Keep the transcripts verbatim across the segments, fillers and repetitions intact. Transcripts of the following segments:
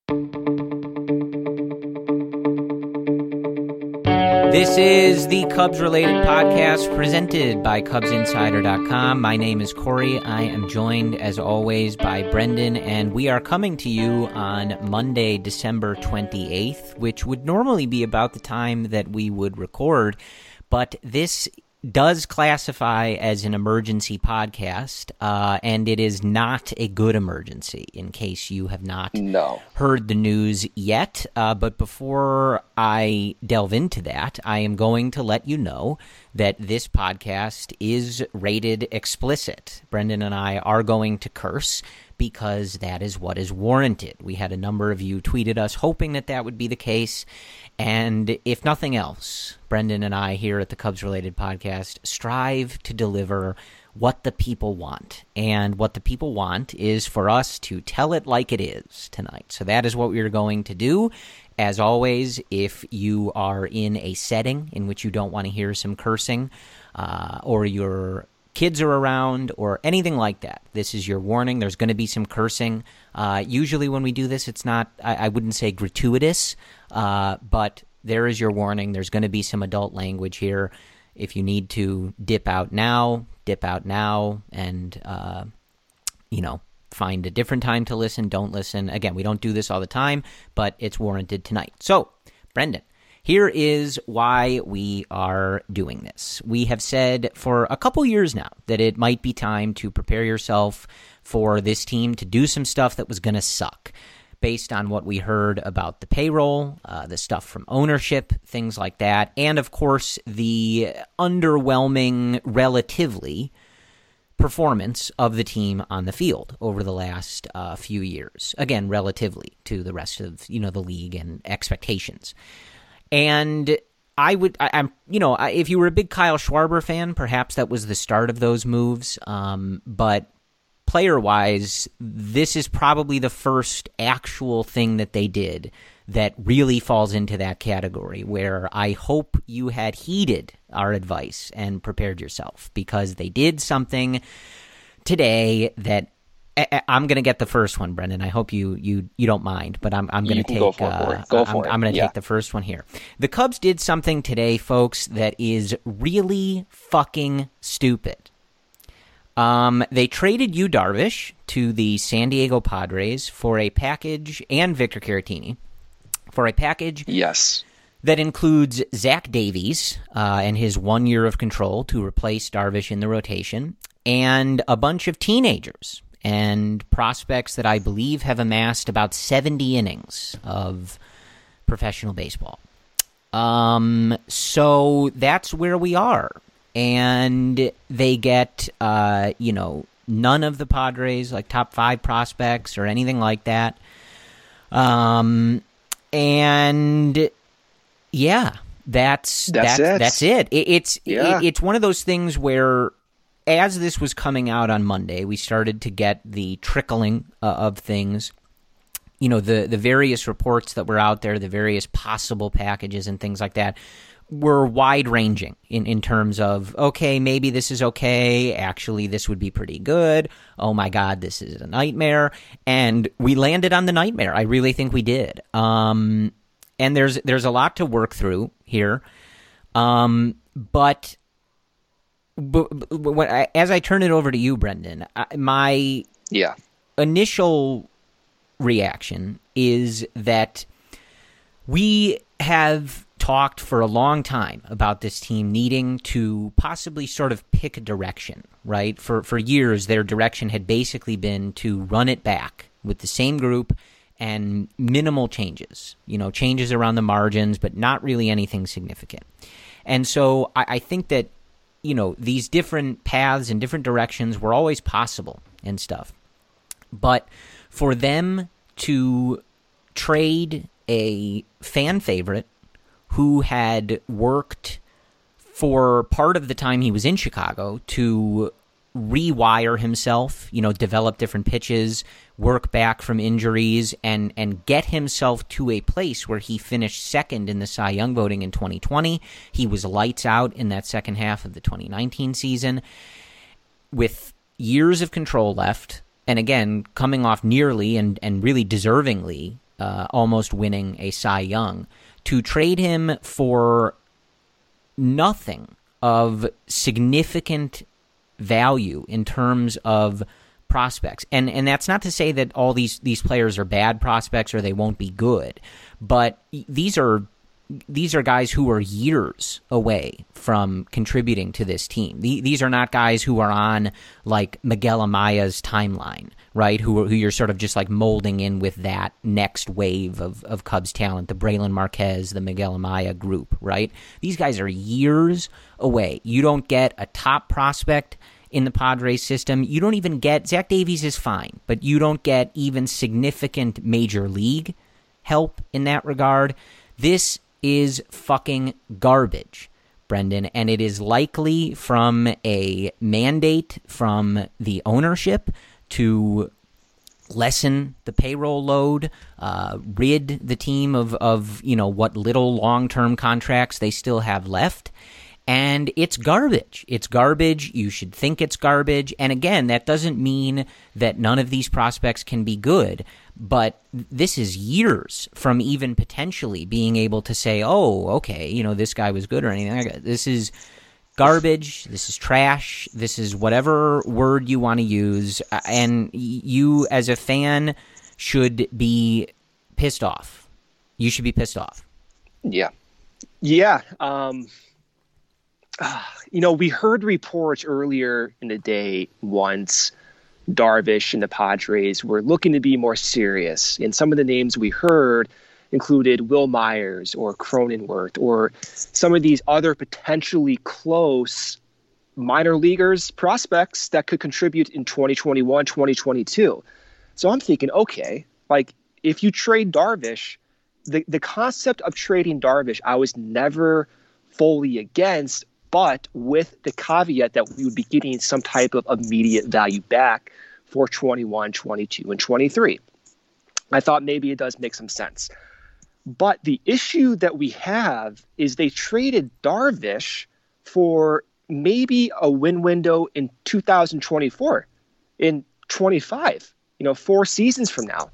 This is the Cubs-related podcast presented by Cubs Insider dot com. My name is Corey. I am joined, as always, by Brendan, and we are coming to you on Monday, December twenty-eighth, which would normally be about the time that we would record, but this does classify as an emergency podcast, uh, and it is not a good emergency, in case you have not no. heard the news yet. Uh, but before I delve into that, I am going to let you know that this podcast is rated explicit. Brendan and I are going to curse because that is what is warranted. We had a number of you tweeted us hoping that that would be the case. And if nothing else, Brendan and I here at the Cubs-related podcast strive to deliver what the people want. And what the people want is for us to tell it like it is tonight. So that is what we are going to do. As always, if you are in a setting in which you don't want to hear some cursing, uh, or your kids are around, or anything like that, this is your warning. There's going to be some cursing. Uh, usually when we do this, it's not, I, I wouldn't say gratuitous, uh, but there is your warning. There's going to be some adult language here. If you need to dip out now, dip out now, and, uh, you know, find a different time to listen. Don't listen. Again, we don't do this all the time, but it's warranted tonight. So, Brendan, here is why we are doing this. We have said for a couple years now that it might be time to prepare yourself for this team to do some stuff that was going to suck based on what we heard about the payroll, uh, the stuff from ownership, things like that, and, of course, the underwhelming, relatively, performance of the team on the field over the last uh, few years. Again, relatively to the rest of, you know, the league and expectations. And I would, I, I'm, you know, I, if you were a big Kyle Schwarber fan, perhaps that was the start of those moves. Um, but player-wise, this is probably the first actual thing that they did that really falls into that category, where I hope you had heeded our advice and prepared yourself, because they did something today that I'm going to get the first one, Brendan. I hope you you, you don't mind, but I'm I'm going to take go for uh, it. Go I'm, for it. I'm going to yeah. take the first one here. The Cubs did something today, folks, that is really fucking stupid. Um, they traded Yu Darvish to the San Diego Padres for a package, and Victor Caratini for a package. Yes. That includes Zach Davies uh, and his one year of control to replace Darvish in the rotation, and a bunch of teenagers and prospects that I believe have amassed about seventy innings of professional baseball. Um, so that's where we are. And they get, uh, you know, none of the Padres, like top five prospects or anything like that. Um, and yeah, that's that's that's it. That's it. it it's yeah. it, it's one of those things where, as this was coming out on Monday, we started to get the trickling uh, of things. You know, the the various reports that were out there, the various possible packages and things like that, were wide-ranging in, in terms of, okay, maybe this is okay, actually this would be pretty good, oh my god, this is a nightmare, and we landed on the nightmare. I really think we did. Um, and there's there's a lot to work through here, um, but, but, but as I turn it over to you, Brendan, I, my yeah. initial reaction is that we have talked for a long time about this team needing to possibly sort of pick a direction, right? For for years, their direction had basically been to run it back with the same group and minimal changes, you know, changes around the margins, but not really anything significant. And so I, I think that, you know, these different paths and different directions were always possible and stuff. But for them to trade a fan favorite who had worked for part of the time he was in Chicago to rewire himself, you know, develop different pitches, work back from injuries, and and get himself to a place where he finished second in the Cy Young voting in twenty twenty. He was lights out in that second half of the twenty nineteen season with years of control left, and again, coming off nearly and, and really deservingly uh, almost winning a Cy Young, to trade him for nothing of significant value in terms of prospects. And and that's not to say that all these, these players are bad prospects or they won't be good, but these are these are guys who are years away from contributing to this team. The, these are not guys who are on like Miguel Amaya's timeline, right? Who, who you're sort of just like molding in with that next wave of, of Cubs talent, the Braylon Marquez, the Miguel Amaya group, right? These guys are years away. You don't get a top prospect in the Padres system. You don't even get, Zach Davies is fine, but you don't get even significant major league help in that regard. This is fucking garbage, Brendan, and it is likely from a mandate from the ownership to lessen the payroll load, uh, rid the team of, of you know what little long-term contracts they still have left. And it's garbage. It's garbage. You should think it's garbage. And again, that doesn't mean that none of these prospects can be good. But this is years from even potentially being able to say, oh, okay, you know, this guy was good or anything like that. This is garbage. This is trash. This is whatever word you want to use. And you, as a fan, should be pissed off. You should be pissed off. Yeah. Yeah. Um... Uh, you know, we heard reports earlier in the day once Darvish and the Padres were looking to be more serious. And some of the names we heard included Will Myers or Cronenworth or some of these other potentially close minor leaguers prospects that could contribute in twenty twenty-one, twenty twenty-two. So I'm thinking, okay, like if you trade Darvish, the, the concept of trading Darvish, I was never fully against, but with the caveat that we would be getting some type of immediate value back for twenty-one, twenty-two, and twenty-three. I thought maybe it does make some sense. But the issue that we have is they traded Darvish for maybe a win window in two thousand twenty-four, in twenty-five, you know, four seasons from now.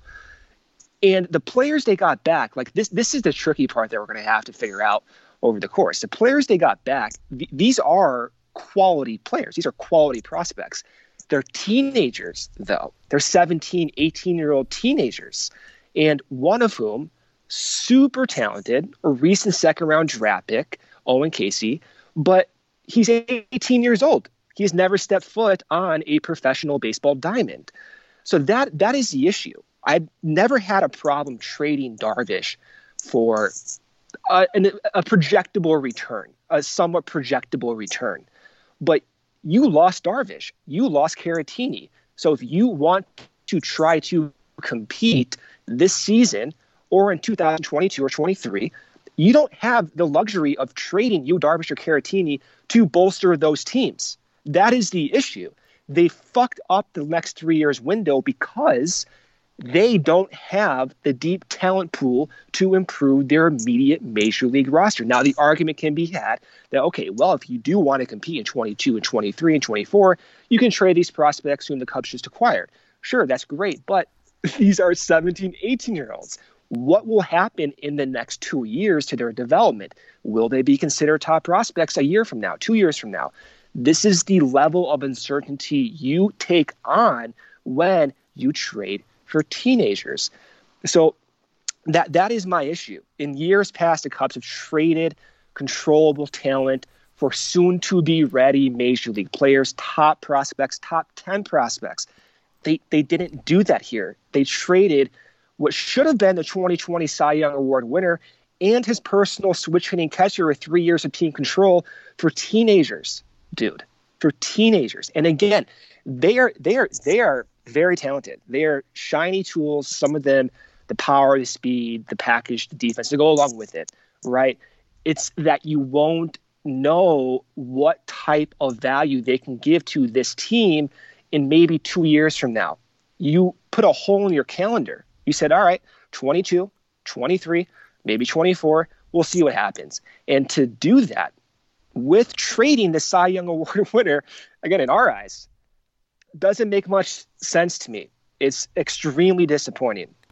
And the players they got back, like this, this is the tricky part that we're going to have to figure out over the course. The players they got back, th- these are quality players. These are quality prospects. They're teenagers, though. They're seventeen, eighteen-year-old teenagers. And one of whom, super talented, a recent second-round draft pick, Owen Casey, but he's eighteen years old. He's never stepped foot on a professional baseball diamond. So that that is the issue. I've never had a problem trading Darvish for a, a projectable return, a somewhat projectable return. But you lost Darvish. You lost Caratini. So if you want to try to compete this season or in two thousand twenty-two or twenty-three, you don't have the luxury of trading you, Darvish, or Caratini to bolster those teams. That is the issue. They fucked up the next three years window because they don't have the deep talent pool to improve their immediate major league roster. Now, the argument can be had that, okay, well, if you do want to compete in twenty-two and twenty-three and twenty-four, you can trade these prospects whom the Cubs just acquired. Sure, that's great, but these are seventeen, eighteen-year-olds. What will happen in the next two years to their development? Will they be considered top prospects a year from now, two years from now? This is the level of uncertainty you take on when you trade for teenagers. So that that is my issue. In years past, the Cubs have traded controllable talent for soon-to-be-ready major league players, top prospects, top ten prospects. They they didn't do that here. They traded what should have been the twenty twenty Cy Young Award winner and his personal switch-hitting catcher with three years of team control for teenagers, dude, for teenagers. And again, they are they are they are very talented. They are shiny tools. Some of them, the power, the speed, the package, the defense to go along with it, right? It's that you won't know what type of value they can give to this team in maybe two years from now. You put a hole in your calendar. You said, all right, twenty-two, twenty-three, maybe twenty-four, we'll see what happens. And to do that with trading the Cy Young Award winner, again, in our eyes, doesn't make much sense to me. It's extremely disappointing.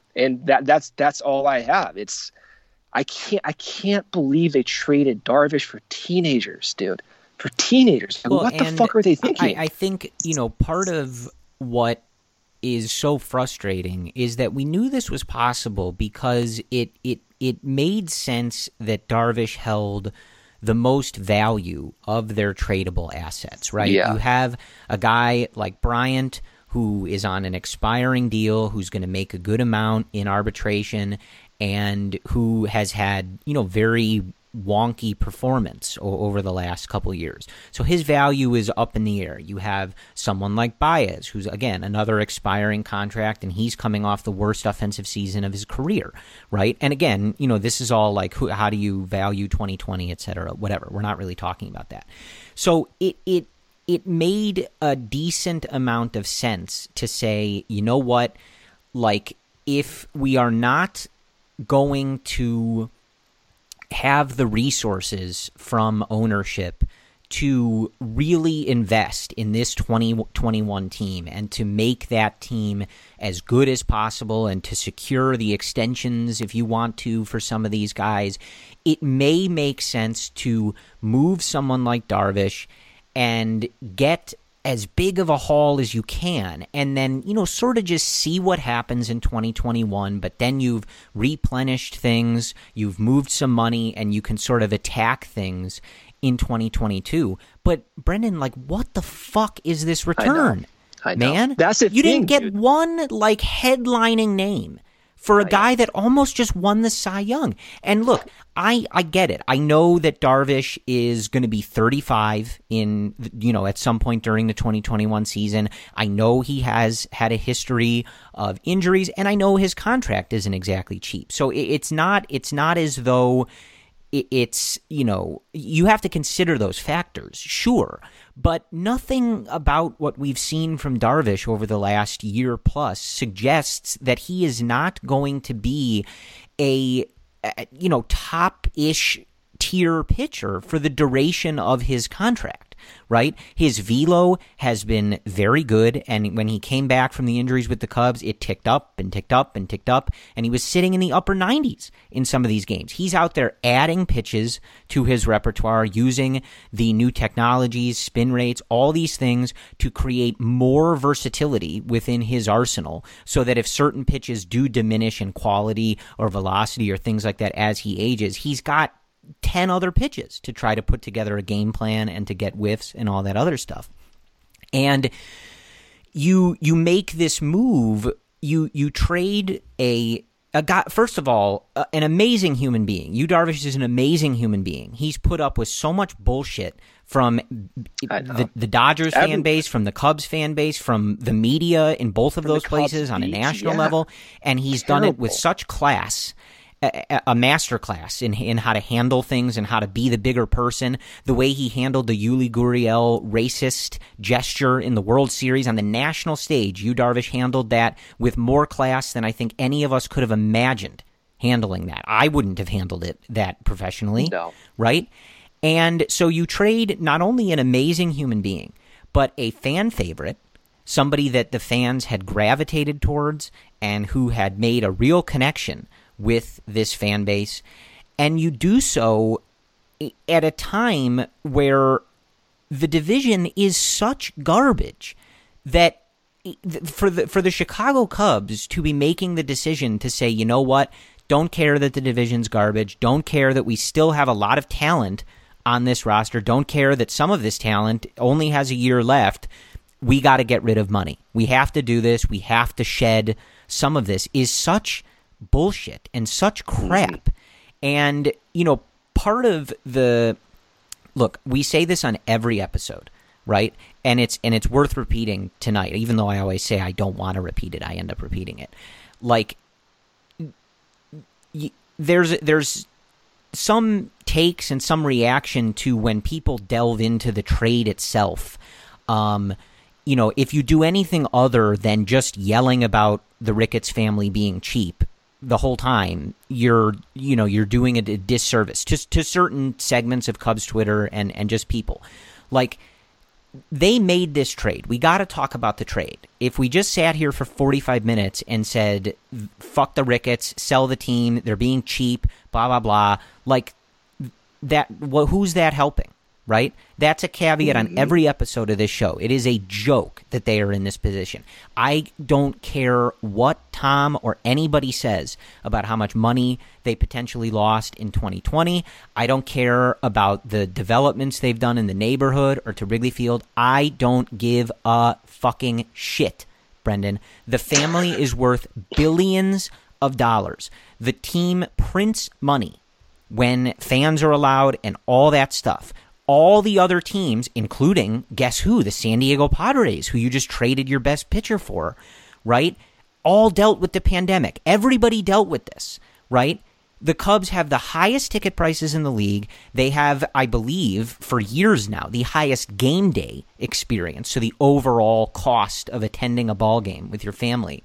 And that that's that's all I have. It's I can't I can't believe they traded Darvish for teenagers, dude. For teenagers. Well, what the fuck are they thinking? I, I think, you know, part of what is so frustrating is that we knew this was possible because it it it made sense that Darvish held the most value of their tradable assets, right? Yeah. You have a guy like Bryant who is on an expiring deal, who's going to make a good amount in arbitration, and who has had, you know, very wonky performance o- over the last couple of years. So his value is up in the air. You have someone like Baez, who's, again, another expiring contract, and he's coming off the worst offensive season of his career, right? And again, you know, this is all like, who, how do you value twenty twenty, et cetera, whatever. We're not really talking about that. So it it it made a decent amount of sense to say, you know what, like, if we are not going to have the resources from ownership to really invest in this twenty twenty-one team and to make that team as good as possible and to secure the extensions if you want to for some of these guys, it may make sense to move someone like Darvish and get as big of a haul as you can, and then, you know, sort of just see what happens in twenty twenty-one, but then you've replenished things, you've moved some money, and you can sort of attack things in twenty twenty-two. But, Brendan, like, what the fuck is this return? I know. I know. Man, that's the you thing, didn't get dude. one, like, headlining name for a I guy know. that almost just won the Cy Young. And look, I, I get it. I know that Darvish is going to be thirty-five in, you know, at some point during the twenty twenty-one season. I know he has had a history of injuries, and I know his contract isn't exactly cheap. So it, it's not, it's not as though it, it's, you know, you have to consider those factors, sure. But nothing about what we've seen from Darvish over the last year plus suggests that he is not going to be a, you know, top-ish tier pitcher for the duration of his contract, right? His velo has been very good, and when he came back from the injuries with the Cubs, it ticked up and ticked up and ticked up, and he was sitting in the upper nineties in some of these games. He's out there adding pitches to his repertoire, using the new technologies, spin rates, all these things to create more versatility within his arsenal, so that if certain pitches do diminish in quality or velocity or things like that as he ages, he's got ten other pitches to try to put together a game plan and to get whiffs and all that other stuff. And you you make this move, you you trade a a guy, first of all, uh, an amazing human being. Yu Darvish is an amazing human being. He's put up with so much bullshit from the, the Dodgers Every- fan base, from the Cubs fan base, from the media in both of From the those Cubs places on a beach, national yeah. level, and he's done it with Terrible. such class. A, a master class in in how to handle things and how to be the bigger person. The way he handled the Yuli Gurriel racist gesture in the World Series on the national stage, Yu Darvish handled that with more class than I think any of us could have imagined handling that. I wouldn't have handled it that professionally, No. right? And so you trade not only an amazing human being, but a fan favorite, somebody that the fans had gravitated towards and who had made a real connection with this fan base, and you do so at a time where the division is such garbage that for the for the Chicago Cubs to be making the decision to say, you know what, don't care that the division's garbage, don't care that we still have a lot of talent on this roster, don't care that some of this talent only has a year left, we got to get rid of money. We have to do this, we have to shed some of this, is such bullshit and such crap. And, you know, part of the look, we say this on every episode, right? And it's and it's worth repeating tonight, even though I always say I don't want to repeat it, I end up repeating it. Like, y- there's there's some takes and some reaction to when people delve into the trade itself. Um, you know, if you do anything other than just yelling about the Ricketts family being cheap the whole time, you're, you know, you're doing a disservice to to certain segments of Cubs Twitter and, and just people. Like, they made this trade. We got to talk about the trade. If we just sat here for forty-five minutes and said, fuck the Ricketts, sell the team, they're being cheap, blah, blah, blah, like that, well, who's that helping, right? That's a caveat on every episode of this show. It is a joke that they are in this position. I don't care what Tom or anybody says about how much money they potentially lost in twenty twenty. I don't care about the developments they've done in the neighborhood or to Wrigley Field. I don't give a fucking shit, Brendan. The family is worth billions of dollars. The team prints money when fans are allowed and all that stuff. All the other teams, including, guess who, the San Diego Padres, who you just traded your best pitcher for, right, all dealt with the pandemic. Everybody dealt with this, right? The Cubs have the highest ticket prices in the league. They have, I believe, for years now, the highest game day experience, so the overall cost of attending a ball game with your family.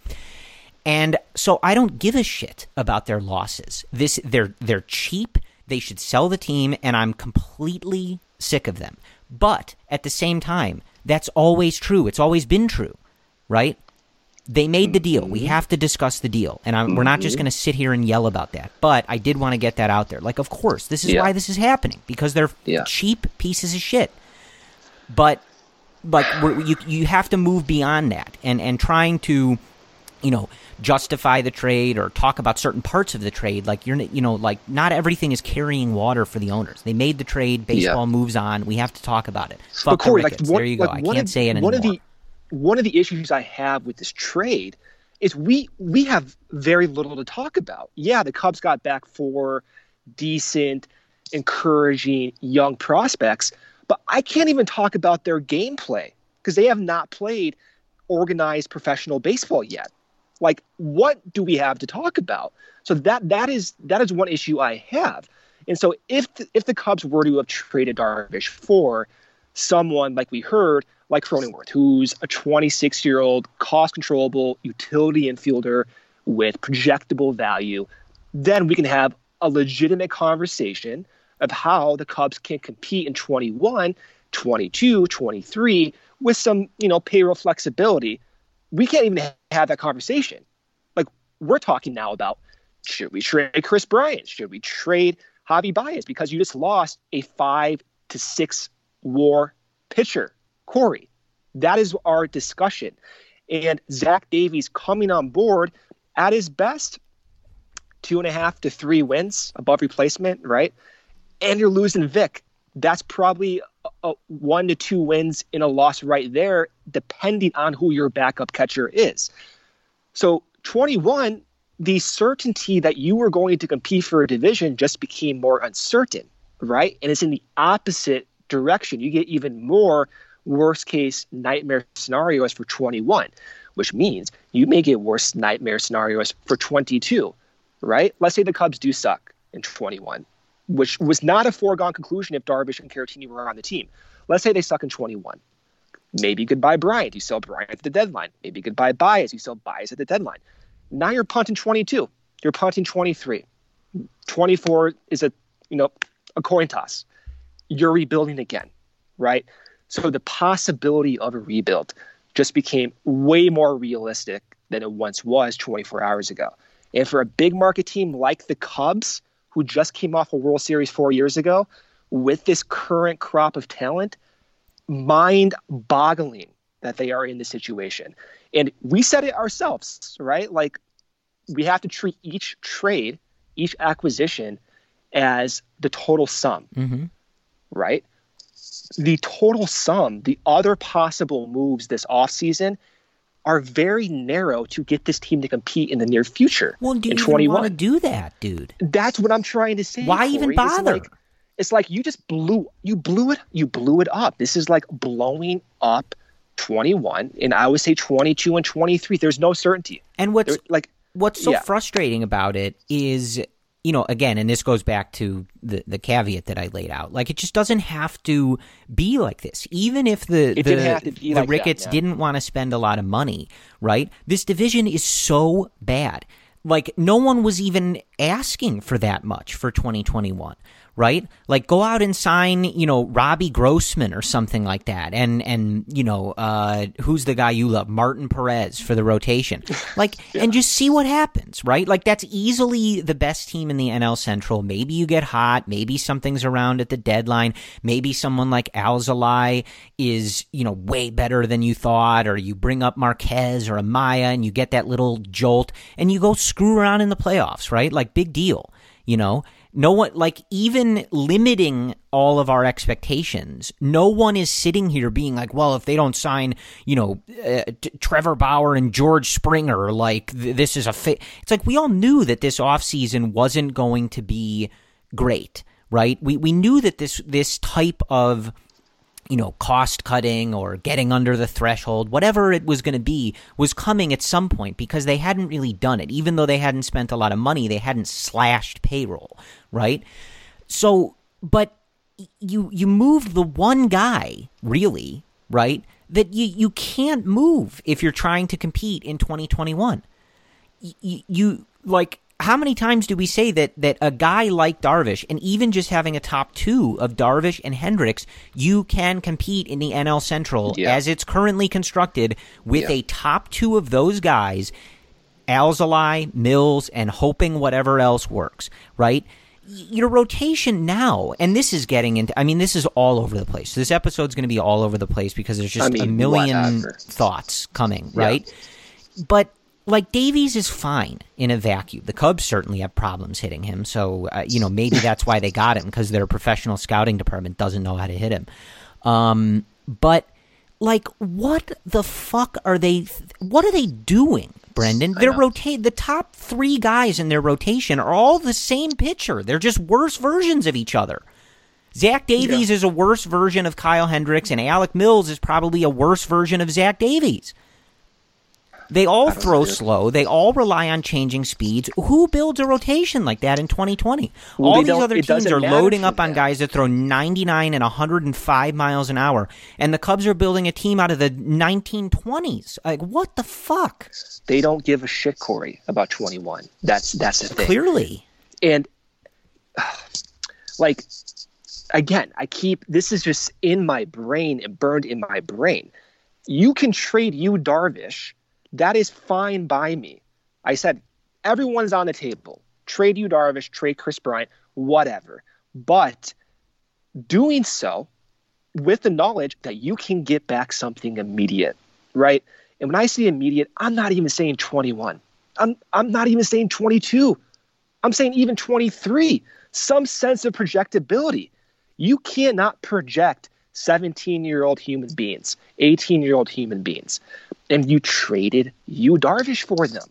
And so I don't give a shit about their losses. This they're they're cheap. They should sell the team, and I'm completely sick of them. But at the same time, that's always true. It's always been true, right? They made the deal. We have to discuss the deal. And I'm, we're not just going to sit here and yell about that. But I did want to get that out there. Like, of course, this is yeah. why this is happening, because they're yeah. cheap pieces of shit. But, like, we're, you you have to move beyond that. And, and trying to, you know, justify the trade or talk about certain parts of the trade, like you're, you know, like not everything is carrying water for the owners. They made the trade. Baseball yeah. moves on. We have to talk about it. Fuck but Corey, the Ricketts. Like, one, there you go. like I can't of, say it anymore. One of the one of the issues I have with this trade is we we have very little to talk about. Yeah, the Cubs got back four decent, encouraging young prospects, but I can't even talk about their gameplay because they have not played organized professional baseball yet. Like, what do we have to talk about? So that that is that is one issue I have. And so if the, if the Cubs were to have traded Darvish for someone like we heard, like Cronenworth, who's a twenty-six-year-old cost-controllable utility infielder with projectable value, then we can have a legitimate conversation of how the Cubs can compete in twenty-one, twenty-two, twenty-three with some, you know, payroll flexibility. We can't even have that conversation. Like, we're talking now about, should we trade Chris Bryant? Should we trade Javi Baez? Because you just lost a five to six war pitcher, Corey. That is our discussion. And Zach Davies coming on board at his best, two and a half to three wins above replacement, right? And you're losing Vic. That's probably a, a one to two wins in a loss right there, depending on who your backup catcher is. So twenty-one, the certainty that you were going to compete for a division just became more uncertain, right? And it's in the opposite direction. You get even more worst case nightmare scenarios for twenty-one, which means you may get worse nightmare scenarios for twenty-two, right? Let's say the Cubs do suck in twenty-one, which was not a foregone conclusion if Darvish and Caratini were on the team. Let's say they suck in twenty-one. Maybe goodbye Bryant. You sell Bryant at the deadline. Maybe goodbye Baez. You sell Baez at the deadline. Now you're punting twenty-two. You're punting twenty-three. twenty-four is a, you know, a coin toss. You're rebuilding again, right? So the possibility of a rebuild just became way more realistic than it once was twenty-four hours ago. And for a big market team like the Cubs, who just came off a World Series four years ago, with this current crop of talent, mind-boggling that they are in this situation. And we said it ourselves, right? Like, we have to treat each trade, each acquisition as the total sum, mm-hmm. right? The total sum, the other possible moves this offseason are very narrow to get this team to compete in the near future. Well, do you in even want to do that, dude? That's what I'm trying to say. Why Corey. even bother? It's like, it's like you just blew you blew it you blew it up. This is like blowing up twenty-one, and I would say twenty-two and twenty-three. There's no certainty. And what's there, like what's so yeah. frustrating about it is, you know, again, and this goes back to the, the caveat that I laid out. Like, it just doesn't have to be like this. Even if the it the, didn't have to be the like Ricketts that, yeah. didn't want to spend a lot of money, right? This division is so bad. Like, no one was even asking for that much for twenty twenty-one, right? Like, go out and sign, you know, Robbie Grossman or something like that. And, and you know, uh, who's the guy you love? Martin Perez for the rotation. Like, yeah. And just see what happens, right? Like, that's easily the best team in the N L Central. Maybe you get hot. Maybe something's around at the deadline. Maybe someone like Alzolay is, you know, way better than you thought, or you bring up Marquez or Amaya and you get that little jolt and you go screw around in the playoffs, right? Like, big deal, you know? No one, like, even limiting all of our expectations, no one is sitting here being like, well, if they don't sign, you know, uh, t- Trevor Bauer and George Springer, like, th- this is a fit. It's like, we all knew that this offseason wasn't going to be great, right? We we knew that this this type of, you know, cost cutting or getting under the threshold, whatever it was going to be, was coming at some point, because they hadn't really done it. Even though they hadn't spent a lot of money, they hadn't slashed payroll, right? So, but you you moved the one guy, really, right, that you, you can't move if you're trying to compete in twenty twenty-one. You, you like... How many times do we say that that a guy like Darvish, and even just having a top two of Darvish and Hendricks, you can compete in the N L Central yeah. as it's currently constructed with yeah. a top two of those guys, Alzolay, Mills, and hoping whatever else works, right? Your rotation now, and this is getting into, I mean, this is all over the place. This episode's going to be all over the place because there's just I mean, a million whatever. thoughts coming, right? Yeah. But like, Davies is fine in a vacuum. The Cubs certainly have problems hitting him, so uh, you know, maybe that's why they got him, because their professional scouting department doesn't know how to hit him. Um, but like, what the fuck are they? What are they doing, Brendan? They're rotate. The top three guys in their rotation are all the same pitcher. They're just worse versions of each other. Zach Davies yeah. is a worse version of Kyle Hendricks, and Alec Mills is probably a worse version of Zach Davies. They all throw slow. They all rely on changing speeds. Who builds a rotation like that in twenty twenty? Well, all these other teams are loading up on them. guys that throw ninety-nine and one hundred five miles an hour, and the Cubs are building a team out of the nineteen twenties. Like, what the fuck? They don't give a shit, Corey, about twenty-one. That's that's the thing. Clearly. And, uh, like, again, I keep – this is just in my brain and burned in my brain. You can trade Yu Darvish – that is fine by me. I said, everyone's on the table. Trade Yu Darvish, trade Chris Bryant, whatever. But doing so with the knowledge that you can get back something immediate, right? And when I say immediate, I'm not even saying twenty-one. I'm I'm not even saying twenty-two. I'm saying even twenty-three. Some sense of projectability. You cannot project seventeen-year-old human beings, eighteen-year-old human beings. And you traded Yu Darvish for them.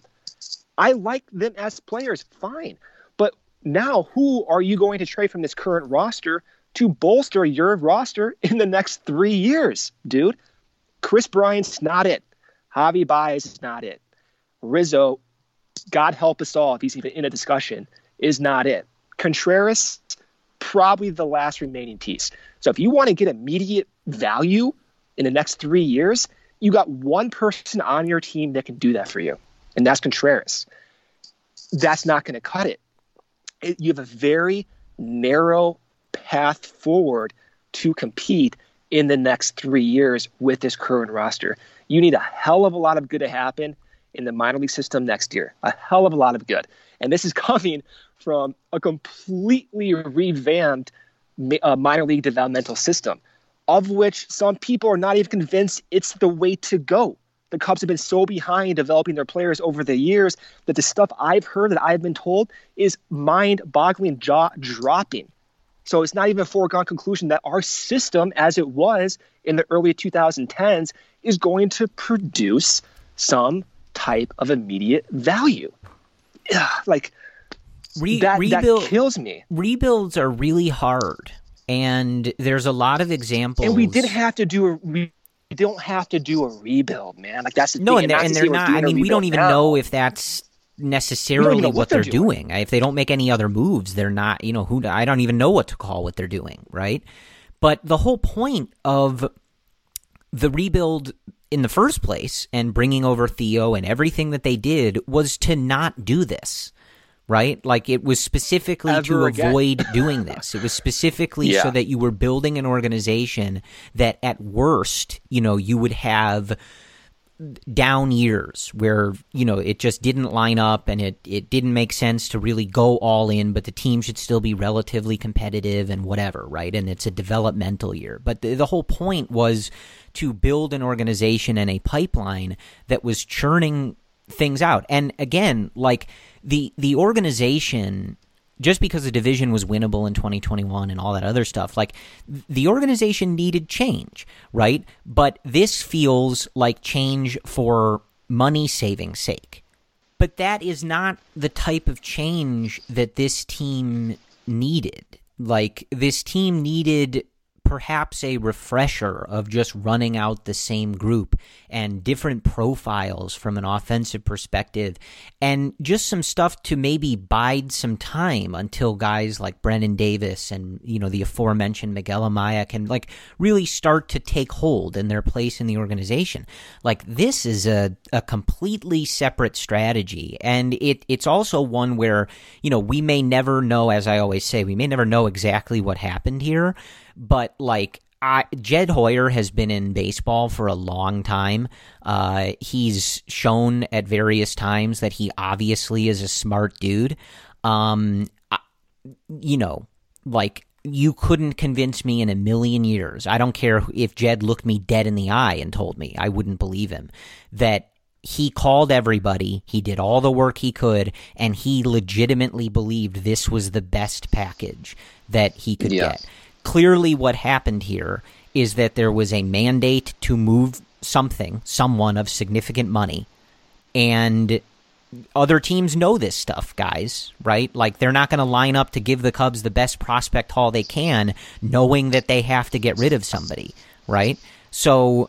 I like them as players, fine. But now who are you going to trade from this current roster to bolster your roster in the next three years, dude? Chris Bryant's not it. Javi Baez is not it. Rizzo, God help us all if he's even in a discussion, is not it. Contreras, probably the last remaining piece. So if you want to get immediate value in the next three years, you got one person on your team that can do that for you, and that's Contreras. That's not going to cut it. it. You have a very narrow path forward to compete in the next three years with this current roster. You need a hell of a lot of good to happen in the minor league system next year. A hell of a lot of good. And this is coming from a completely revamped uh, minor league developmental system, of which some people are not even convinced it's the way to go. The Cubs have been so behind developing their players over the years that the stuff I've heard, that I've been told, is mind-boggling, jaw-dropping. So it's not even a foregone conclusion that our system, as it was in the early twenty tens, is going to produce some type of immediate value. Ugh, like, Re- that, rebuild, that kills me. Rebuilds are really hard. And there's a lot of examples. And we didn't have to do a we don't have to do a rebuild, man. Like, that's the no, thing. and they're, and they're not. I mean, we don't even now. know if that's necessarily what, what they're, they're doing. doing. If they don't make any other moves, they're not. You know, who I don't even know what to call what they're doing, right? But the whole point of the rebuild in the first place and bringing over Theo and everything that they did was to not do this. right? Like it was specifically Ever to again. avoid doing this. It was specifically Yeah. so that you were building an organization that at worst, you know, you would have down years where, you know, it just didn't line up and it, it didn't make sense to really go all in, but the team should still be relatively competitive and whatever, right? And it's a developmental year. But the, the whole point was to build an organization and a pipeline that was churning things out. And again, like the the organization, just because the division was winnable in twenty twenty-one and all that other stuff, like the organization needed change, right? But this feels like change for money saving sake. But that is not the type of change that this team needed. Like this team needed perhaps a refresher of just running out the same group and different profiles from an offensive perspective and just some stuff to maybe bide some time until guys like Brennan Davis and, you know, the aforementioned Miguel Amaya can like really start to take hold in their place in the organization. Like this is a, a completely separate strategy. And it it's also one where, you know, we may never know, as I always say, we may never know exactly what happened here. But like I, Jed Hoyer has been in baseball for a long time. Uh, he's shown at various times that he obviously is a smart dude. Um, I, you know, like you couldn't convince me in a million years. I don't care if Jed looked me dead in the eye and told me, I wouldn't believe him, that he called everybody, he did all the work he could, and he legitimately believed this was the best package that he could Yeah. get. Clearly what happened here is that there was a mandate to move something, someone of significant money, and other teams know this stuff, guys, right? Like they're not going to line up to give the Cubs the best prospect haul they can, knowing that they have to get rid of somebody, right? So,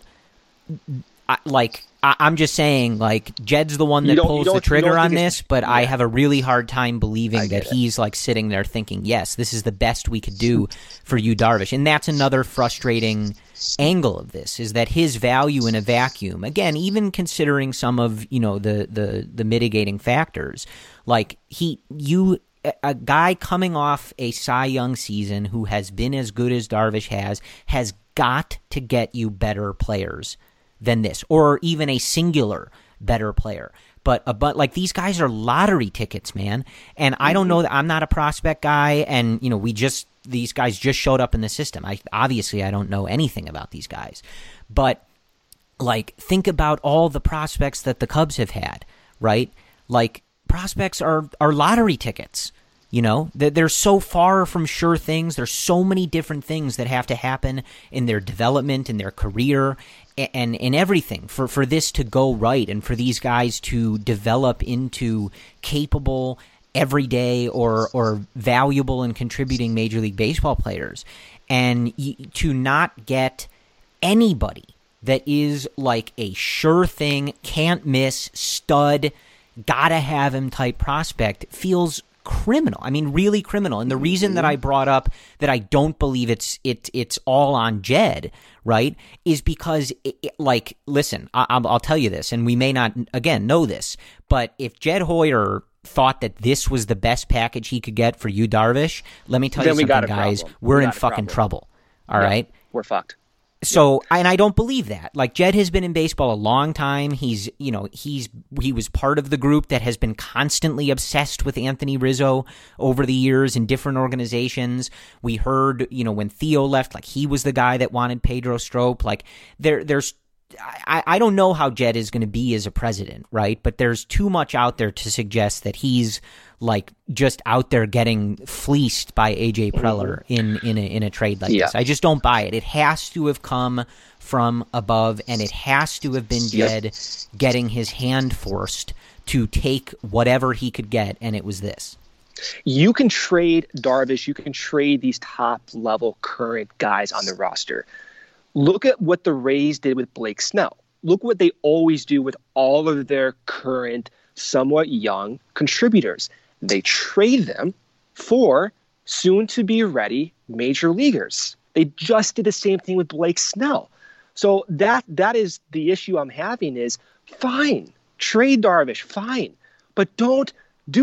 I, like, I, I'm just saying, like, Jed's the one You that don't- you pulls the don't- you trigger don't on think this, it's- but I yeah. have a really hard time believing I that get it. he's, like, sitting there thinking, yes, this is the best we could do for you, Darvish. And that's another frustrating angle of this, is that his value in a vacuum, again, even considering some of, you know, the, the, the mitigating factors, like, he, you... a guy coming off a Cy Young season who has been as good as Darvish has, has got to get you better players than this, or even a singular better player. But uh, but like these guys are lottery tickets, man. And I don't know that I'm not a prospect guy, and you know we just these guys just showed up in the system. I obviously I don't know anything about these guys, but like think about all the prospects that the Cubs have had, right? Like prospects are are lottery tickets. You know, they're so far from sure things. There's so many different things that have to happen in their development, in their career, and in everything for, for this to go right and for these guys to develop into capable, everyday, or or valuable and contributing Major League Baseball players. And to not get anybody that is like a sure thing, can't miss, stud, gotta have him type prospect feels criminal. I mean, really criminal. And the reason that I brought up that I don't believe it's it it's all on Jed, right, is because, it, it, like, listen, I, I'll, I'll tell you this, and we may not, again, know this, but if Jed Hoyer thought that this was the best package he could get for you, Darvish, let me tell Then you we something, got a guys. problem. We're We in got a fucking problem. trouble. All Yeah, right? We're fucked. So, and I don't believe that. Like, Jed has been in baseball a long time. He's, you know, he's he was part of the group that has been constantly obsessed with Anthony Rizzo over the years in different organizations. We heard, you know, when Theo left, like he was the guy that wanted Pedro Strop. Like, there, there's, I, I don't know how Jed is going to be as a president, right? But there's too much out there to suggest that he's like just out there getting fleeced by A J Preller in in a, in a trade like Yeah. this. I just don't buy it. It has to have come from above, and it has to have been Jed Yep. getting his hand forced to take whatever he could get, and it was this. You can trade Darvish. You can trade these top level current guys on the roster. Look at what the Rays did with Blake Snell. Look what they always do with all of their current, somewhat young contributors. They trade them for soon-to-be-ready major leaguers. They just did the same thing with Blake Snell. So that that is the issue I'm having is, fine, trade Darvish, fine. But don't do it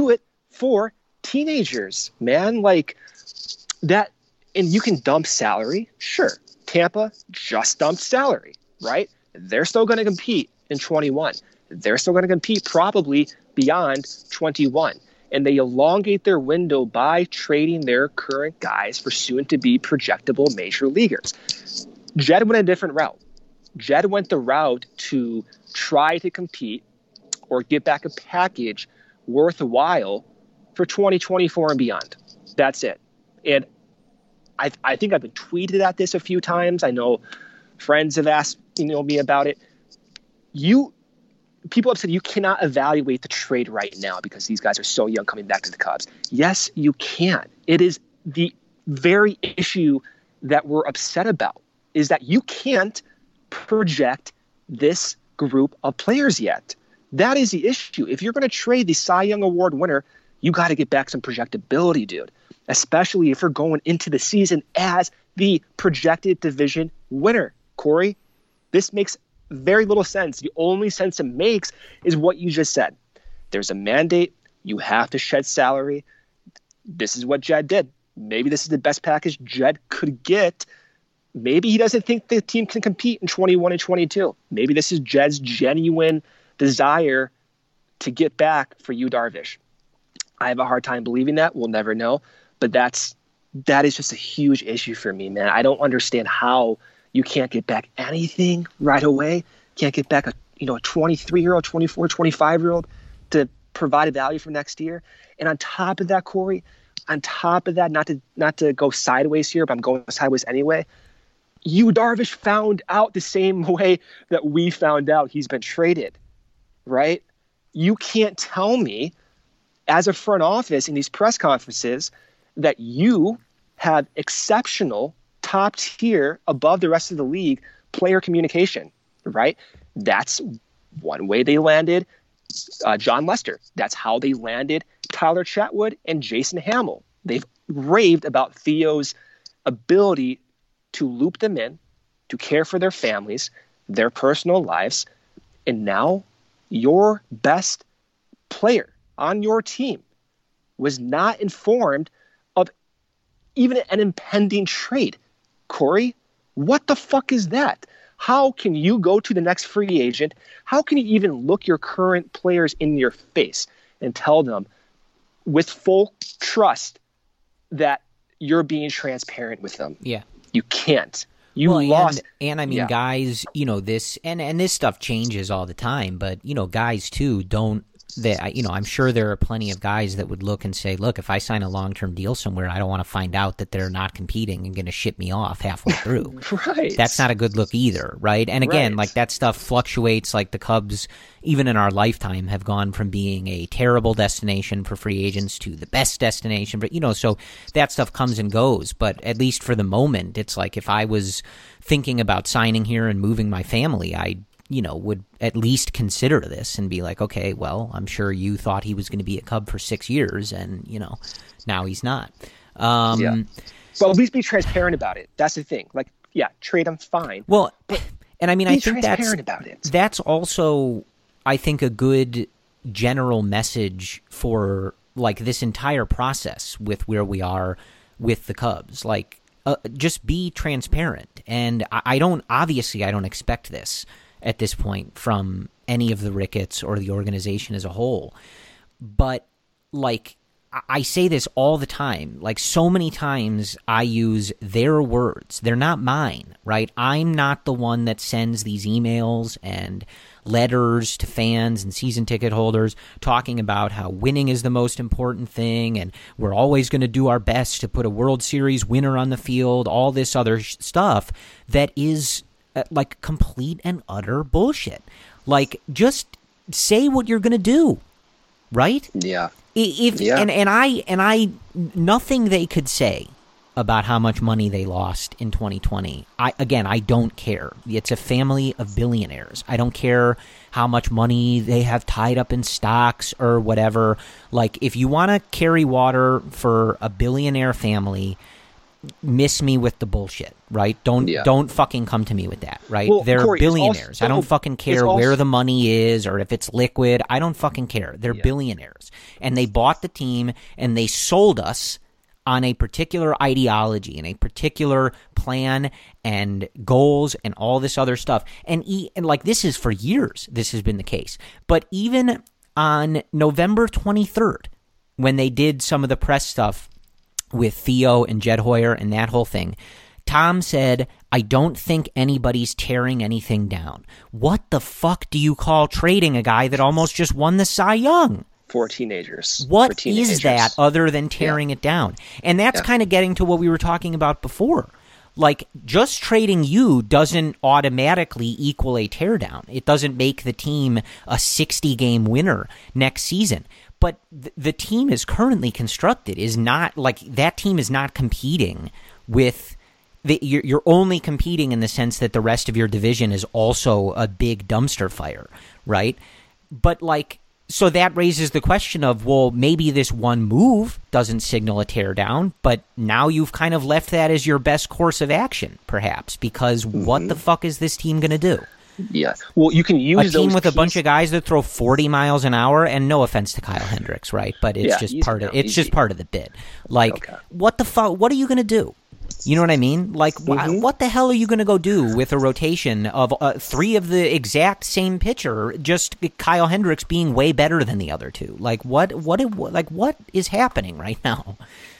for teenagers, man. Like that, and you can dump salary. Sure. Tampa just dumped salary, right? They're still going to compete in twenty-one. They're still going to compete probably beyond twenty-one. And they elongate their window by trading their current guys for soon-to-be projectable major leaguers. Jed went a different route. Jed went the route to try to compete or get back a package worthwhile for twenty twenty-four and beyond. That's it. And I, I think I've been tweeted at this a few times. I know friends have asked you know me about it. You people have said you cannot evaluate the trade right now because these guys are so young coming back to the Cubs. Yes, you can. It is the very issue that we're upset about, is that you can't project this group of players yet. That is the issue. If you're going to trade the Cy Young Award winner, you got to get back some projectability, dude, especially if you're going into the season as the projected division winner. Corey, this makes very little sense. The only sense it makes is what you just said. There's a mandate. You have to shed salary. This is what Jed did. Maybe this is the best package Jed could get. Maybe he doesn't think the team can compete in twenty-one and twenty-two. Maybe this is Jed's genuine desire to get back for Yu Darvish. I have a hard time believing that. We'll never know. But that's that is just a huge issue for me, man. I don't understand how you can't get back anything right away. Can't get back a you know a twenty-three-year-old, twenty-four, twenty-five-year-old to provide a value for next year. And on top of that, Corey, on top of that, not to not to go sideways here, but I'm going sideways anyway, Yu Darvish found out the same way that we found out he's been traded, right? You can't tell me as a front office in these press conferences that you have exceptional top tier above the rest of the league player communication, right? That's one way they landed uh, John Lester. That's how they landed Tyler Chatwood and Jason Hamill. They've raved about Theo's ability to loop them in, to care for their families, their personal lives. And now your best player on your team was not informed of even an impending trade. Corey, what the fuck is that? How can you go to the next free agent? How can you even look your current players in your face and tell them with full trust that you're being transparent with them? Yeah. You can't. You well, lost. And, and I mean, yeah. guys, you know, this, and, and this stuff changes all the time, but, you know, guys too don't, That, you know, I'm sure there are plenty of guys that would look and say, look, if I sign a long-term deal somewhere, I don't want to find out that they're not competing and going to ship me off halfway through. Right. That's not a good look either, right? And again, right. like that stuff fluctuates. Like the Cubs, even in our lifetime, have gone from being a terrible destination for free agents to the best destination. But, you know, so that stuff comes and goes. But at least for the moment, it's like if I was thinking about signing here and moving my family, I you know, would at least consider this and be like, okay, well, I'm sure you thought he was going to be a Cub for six years and, you know, now he's not. Um, yeah. Well, at least be transparent about it. That's the thing. Like, yeah, trade him, fine. Well, and I mean, be I think that's, about it. that's also, I think, a good general message for, like, this entire process with where we are with the Cubs. Like, uh, just be transparent. And I, I don't, obviously, I don't expect this at this point from any of the Ricketts or the organization as a whole. But, like, I say this all the time. Like, so many times I use their words. They're not mine, right? I'm not the one that sends these emails and letters to fans and season ticket holders talking about how winning is the most important thing and we're always going to do our best to put a World Series winner on the field, all this other sh- stuff that is Uh, like complete and utter bullshit. Like, just say what you're going to do, right? Yeah. If yeah. and and I and I nothing they could say about how much money they lost in twenty twenty. I again, I don't care. It's a family of billionaires. I don't care how much money they have tied up in stocks or whatever. Like, if you want to carry water for a billionaire family, miss me with the bullshit, right? Don't Yeah. don't fucking come to me with that, right? Well, They're Corey, it's billionaires. also- I don't fucking care also- where the money is or if it's liquid. I don't fucking care. They're Yeah. billionaires. And they bought the team and they sold us on a particular ideology and a particular plan and goals and all this other stuff. And, e- and like this is for years, this has been the case. But even on November twenty-third, when they did some of the press stuff with Theo and Jed Hoyer and that whole thing, Tom said, I don't think anybody's tearing anything down. What the fuck do you call trading a guy that almost just won the Cy Young? For teenagers. What for teenagers. is that other than tearing Yeah. it down? And that's Yeah. kind of getting to what we were talking about before. Like, just trading you doesn't automatically equal a teardown. It doesn't make the team a sixty-game winner next season. But th- the team is currently constructed is not, like, that team is not competing with... The, you're, you're only competing in the sense that the rest of your division is also a big dumpster fire, right? But, like... So that raises the question of, well, maybe this one move doesn't signal a teardown, but now you've kind of left that as your best course of action, perhaps, because mm-hmm. what the fuck is this team going to do? Yeah. Well, you can use a team those with pieces. a bunch of guys that throw forty miles an hour, and no offense to Kyle Hendricks, right? But it's Yeah, just easy part of now, it's easy. just part of the bid. Like, Okay. what the fuck? What are you going to do? You know what I mean? Like, wh- Mhm. what the hell are you going to go do with a rotation of uh, three of the exact same pitcher, just Kyle Hendricks being way better than the other two? Like, what, what, like, what is happening right now?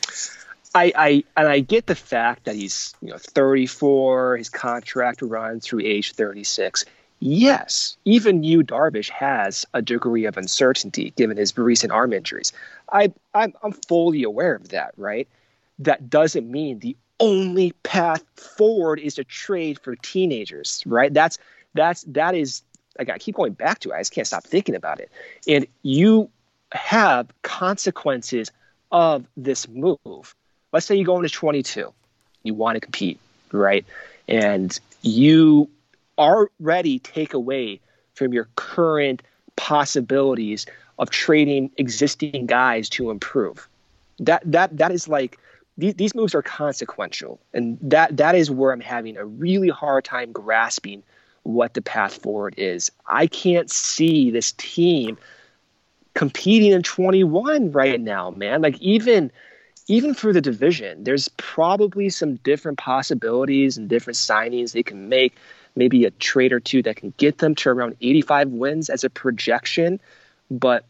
I, I and I get the fact that he's you know thirty-four, his contract runs through age thirty-six. Yes, even Yu Darvish has a degree of uncertainty given his recent arm injuries. I I'm, I'm fully aware of that, right? That doesn't mean the only path forward is to trade for teenagers, right? That's that's that is like I keep going back to it. I just can't stop thinking about it. And you have consequences of this move. Let's say you go into twenty-two, you want to compete, right? And you already take away from your current possibilities of trading existing guys to improve. That that that is like these, these moves are consequential, and that that is where I'm having a really hard time grasping what the path forward is. I can't see this team competing in twenty-one right now, man. Like even even for the division, there's probably some different possibilities and different signings they can make. Maybe a trade or two that can get them to around eighty-five wins as a projection. But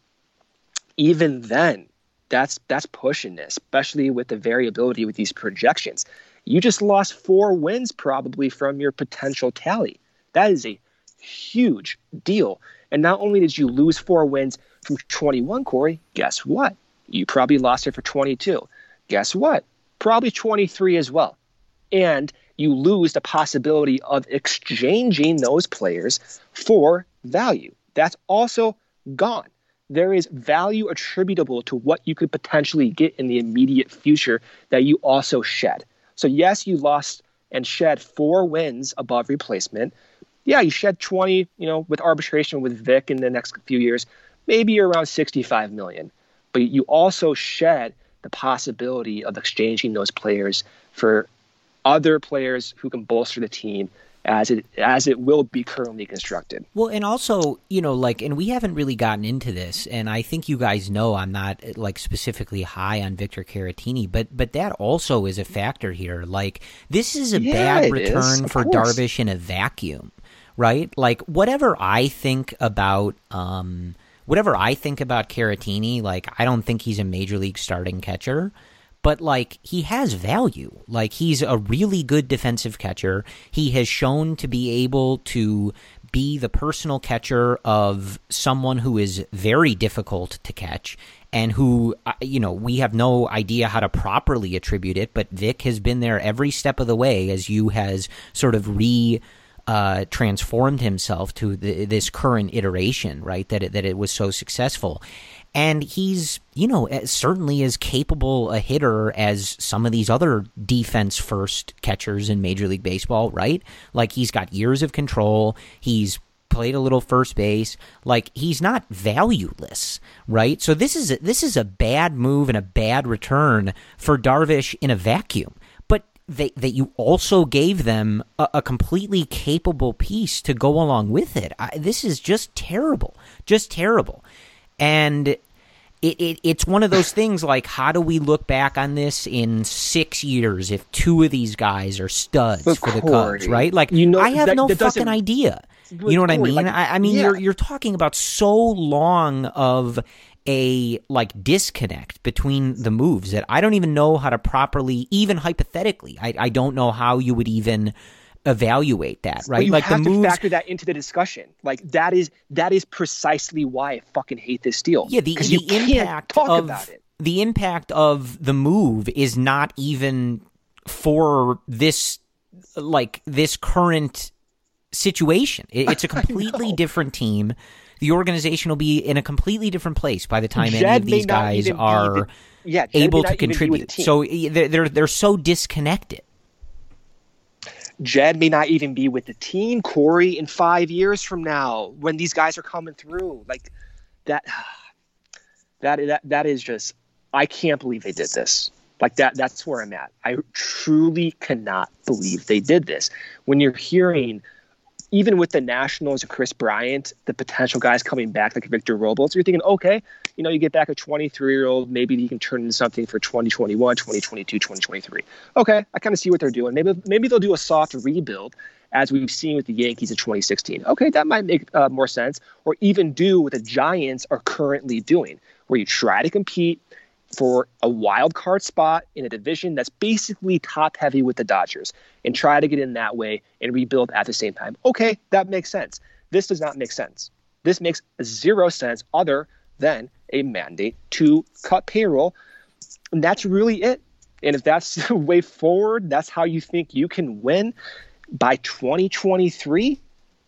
even then, that's that's pushing it, especially with the variability with these projections. You just lost four wins probably from your potential tally. That is a huge deal. And not only did you lose four wins from twenty-one, Corey, guess what? You probably lost it for twenty-two. Guess what? Probably twenty-three as well. And you lose the possibility of exchanging those players for value. That's also gone. There is value attributable to what you could potentially get in the immediate future that you also shed. So yes, you lost and shed four wins above replacement. Yeah, you shed twenty, you know, with arbitration with Vic in the next few years, maybe around sixty-five million. But you also shed the possibility of exchanging those players for other players who can bolster the team as it as it will be currently constructed. Well, and also, you know, like, and we haven't really gotten into this, and I think you guys know I'm not, like, specifically high on Victor Caratini, but but that also is a factor here. Like, this is a Yeah, bad it return is, of for course. Darvish in a vacuum, right? Like, whatever I think about, um, whatever I think about Caratini, like, I don't think he's a major league starting catcher. But, like, he has value. Like, he's a really good defensive catcher. He has shown to be able to be the personal catcher of someone who is very difficult to catch and who, uh, you know, we have no idea how to properly attribute it, but Vic has been there every step of the way as you has sort of re- Uh, transformed himself to the, this current iteration, right? That it, that it was so successful, and he's you know certainly as capable a hitter as some of these other defense first catchers in Major League Baseball, right? Like he's got years of control. He's played a little first base. Like he's not valueless, right? So this is a, this is a bad move and a bad return for Darvish in a vacuum. But that that you also gave them a, a completely capable piece to go along with it. I, this is just terrible, just terrible. And it, it it's one of those things like, how do we look back on this in six years if two of these guys are studs but for the Corey, Cubs, right? Like, you know, I have that, no that fucking idea. You know what Corey, I mean? like, I, I mean, yeah. you're you're talking about so long of a like disconnect between the moves that I don't even know how to properly, even hypothetically, I, I don't know how you would even evaluate that, right? But you like have the to moves, factor that into the discussion. Like that is that is precisely why I fucking hate this deal. yeah, the, the you can't impact talk of about it. the impact of the move is not even for this like this current situation. It, it's a completely different team. The organization will be in a completely different place by the time Jed any of these may not guys even be are the- yeah, Jed may able not to even be with contribute. the team. So they're, they're they're so disconnected. Jed may not even be with the team, Corey, in five years from now when these guys are coming through. Like that, that that that is just. I can't believe they did this. Like that. That's where I'm at. I truly cannot believe they did this. When you're hearing, even with the Nationals and Chris Bryant, the potential guys coming back like Victor Robles, you're thinking, okay, you know, you get back a twenty-three-year-old, maybe he can turn into something for twenty twenty-one, twenty twenty-two, twenty twenty-three. Okay, I kind of see what they're doing. Maybe maybe they'll do a soft rebuild, as we've seen with the Yankees in twenty sixteen. Okay, that might make uh, more sense. Or even do what the Giants are currently doing, where you try to compete for a wild card spot in a division that's basically top heavy with the Dodgers and try to get in that way and rebuild at the same time. Okay, that makes sense. This does not make sense. This makes zero sense other than a mandate to cut payroll. And that's really it. And if that's the way forward, that's how you think you can win by twenty twenty-three,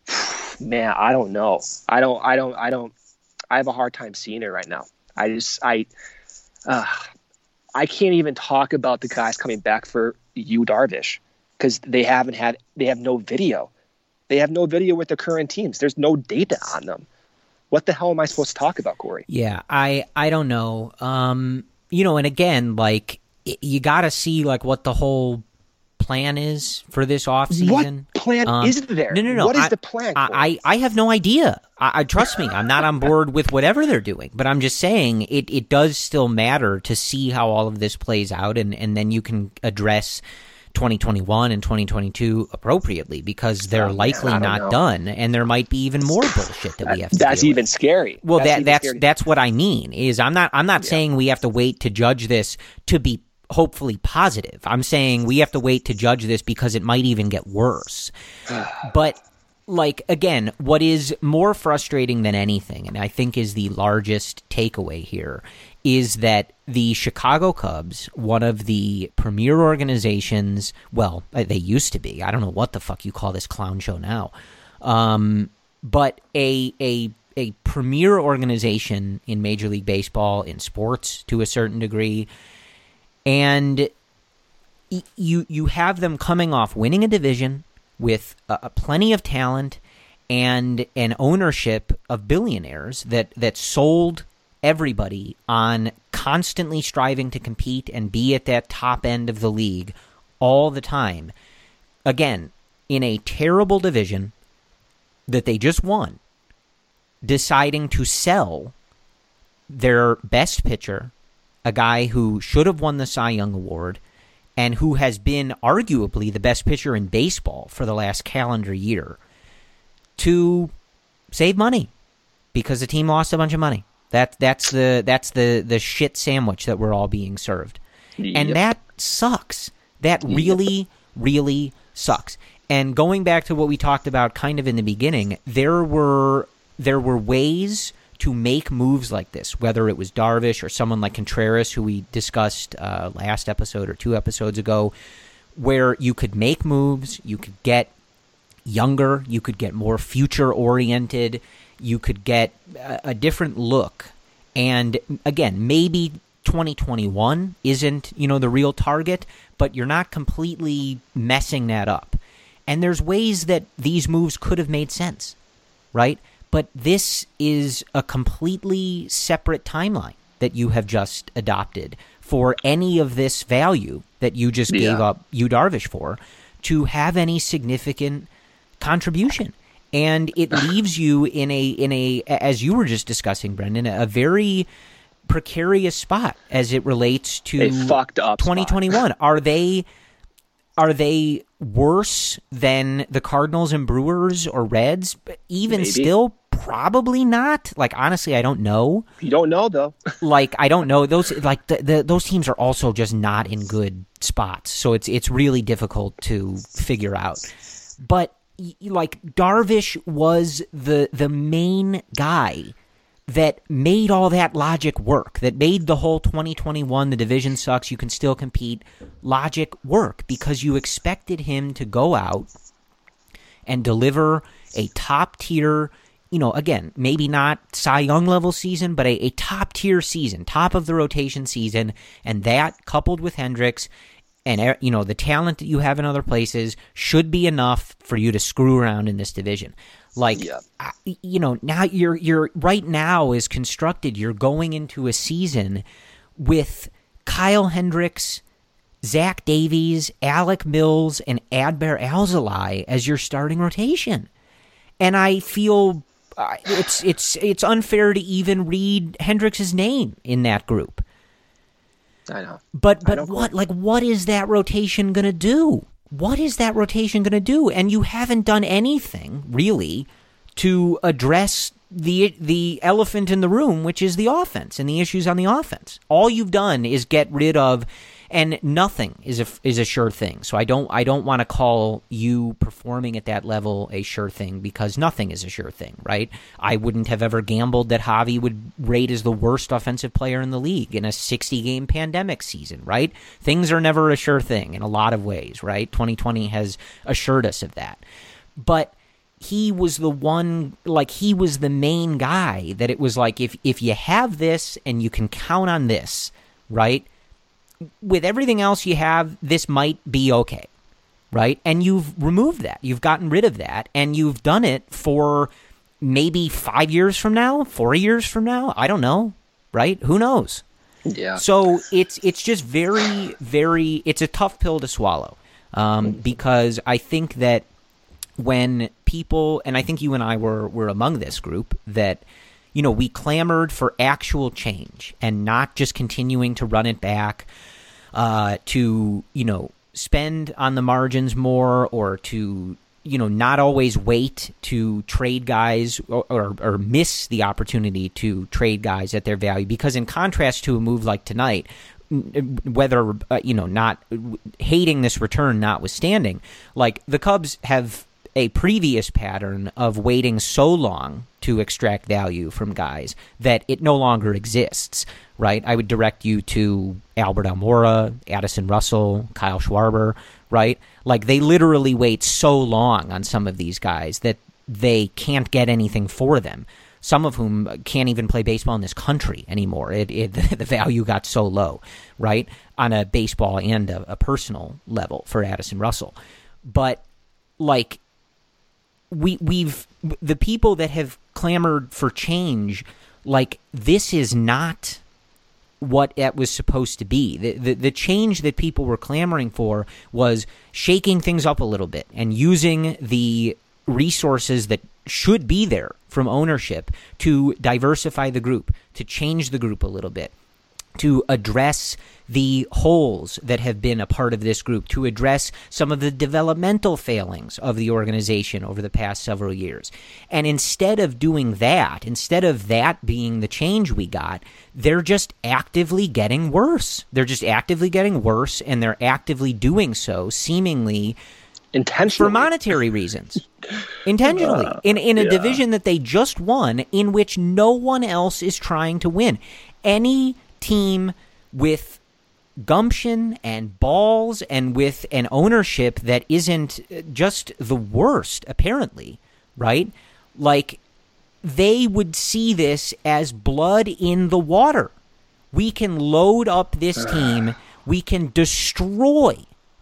man, I don't know. I don't, I don't, I don't, I have a hard time seeing it right now. I just, I, Uh, I can't even talk about the guys coming back for Yu Darvish because they haven't had, they have no video. They have no video with their current teams. There's no data on them. What the hell am I supposed to talk about, Corey? Yeah, I, I don't know. Um, you know, and again, like you got to see like what the whole plan is for this offseason. What plan um, is there? No, no, no. What is I, the plan? I, I, I have no idea. I, I trust me. I'm not on board with whatever they're doing, but I'm just saying it, it does still matter to see how all of this plays out, and, and then you can address twenty twenty-one and twenty twenty-two appropriately because they're oh, likely man, not know. done, and there might be even more bullshit that we have to That's deal even with. scary. Well, that's that that's scary. that's what I mean. Is I'm not I'm not Yeah. saying we have to wait to judge this to be hopefully positive. I'm saying we have to wait to judge this because it might even get worse. But like again, what is more frustrating than anything, and I think is the largest takeaway here, is that the Chicago Cubs, one of the premier organizations, well, they used to be. I don't know what the fuck you call this clown show now. Um, but a a a premier organization in Major League Baseball, in sports to a certain degree. And you you have them coming off winning a division with uh, plenty of talent and an ownership of billionaires that, that sold everybody on constantly striving to compete and be at that top end of the league all the time. Again, in a terrible division that they just won, deciding to sell their best pitcher, a guy who should have won the Cy Young Award and who has been arguably the best pitcher in baseball for the last calendar year, to save money because the team lost a bunch of money. That that's the that's the, the shit sandwich that we're all being served. Yep. And that sucks. That really, really sucks. And going back to what we talked about kind of in the beginning, there were there were ways to make moves like this, whether it was Darvish or someone like Contreras, who we discussed uh, last episode or two episodes ago, where you could make moves, you could get younger, you could get more future-oriented, you could get a, a different look. And again, maybe twenty twenty-one isn't, you know, the real target, but you're not completely messing that up. And there's ways that these moves could have made sense, right? But this is a completely separate timeline that you have just adopted for any of this value that you just Yeah. gave up Yu Darvish for to have any significant contribution. And it leaves you in a, in a, as you were just discussing, Brendan, a very precarious spot as it relates to A fucked up twenty twenty-one. spot. Are they, are they worse than the Cardinals and Brewers or Reds? Even Maybe. still, probably not. Like, honestly, I don't know. You don't know, though. Like, I don't know. Those like the, the those teams are also just not in good spots. So it's it's really difficult to figure out. But y- like Darvish was the the main guy that made all that logic work, that made the whole twenty twenty-one, the division sucks, you can still compete, logic work, because you expected him to go out and deliver a top-tier, you know, again, maybe not Cy Young level season, but a, a top-tier season, top of the rotation season, and that coupled with Hendricks and, you know, the talent that you have in other places should be enough for you to screw around in this division. Like, Yeah. I, you know, now you're you're right now is constructed. You're going into a season with Kyle Hendricks, Zach Davies, Alec Mills, and Adbert Alzolay as your starting rotation, and I feel uh, it's it's it's unfair to even read Hendricks' name in that group. I know. But I but don't what like what is that rotation gonna do? What is that rotation going to do? And you haven't done anything, really, to address the the elephant in the room, which is the offense and the issues on the offense. All you've done is get rid of, and nothing is a, is a sure thing. So I don't I don't want to call you performing at that level a sure thing, because nothing is a sure thing, right? I wouldn't have ever gambled that Javi would rate as the worst offensive player in the league in a sixty-game pandemic season, right? Things are never a sure thing in a lot of ways, right? twenty twenty has assured us of that. But he was the one, like, he was the main guy that it was like, if if you have this and you can count on this, right? With everything else you have, this might be okay, right? And you've removed that. You've gotten rid of that, and you've done it for maybe five years from now, four years from now. I don't know, right? Who knows? Yeah. So it's it's just very, very, it's a tough pill to swallow, um, because I think that when people, and I think you and I were were among this group, that, you know, we clamored for actual change and not just continuing to run it back, uh, to, you know, spend on the margins more, or to, you know, not always wait to trade guys or, or, or miss the opportunity to trade guys at their value. Because in contrast to a move like tonight, whether, uh, you know, not hating this return notwithstanding, like the Cubs have a previous pattern of waiting so long to extract value from guys that it no longer exists, right? I would direct you to Albert Almora, Addison Russell, Kyle Schwarber, right? Like, they literally wait so long on some of these guys that they can't get anything for them, some of whom can't even play baseball in this country anymore. It, it the value got so low, right, on a baseball and a, a personal level for Addison Russell. But, like, we we've the people that have clamored for change, like, this is not what it was supposed to be. The, the the change that people were clamoring for was shaking things up a little bit and using the resources that should be there from ownership to diversify the group, to change the group a little bit, to address the holes that have been a part of this group, to address some of the developmental failings of the organization over the past several years. And instead of doing that, instead of that being the change we got, they're just actively getting worse. They're just actively getting worse, and they're actively doing so seemingly intentionally for monetary reasons. Intentionally. Uh, in in a yeah. division that they just won, in which no one else is trying to win. Any team with gumption and balls and with an ownership that isn't just the worst, apparently, right? Like, they would see this as blood in the water. We can load up this team. We can destroy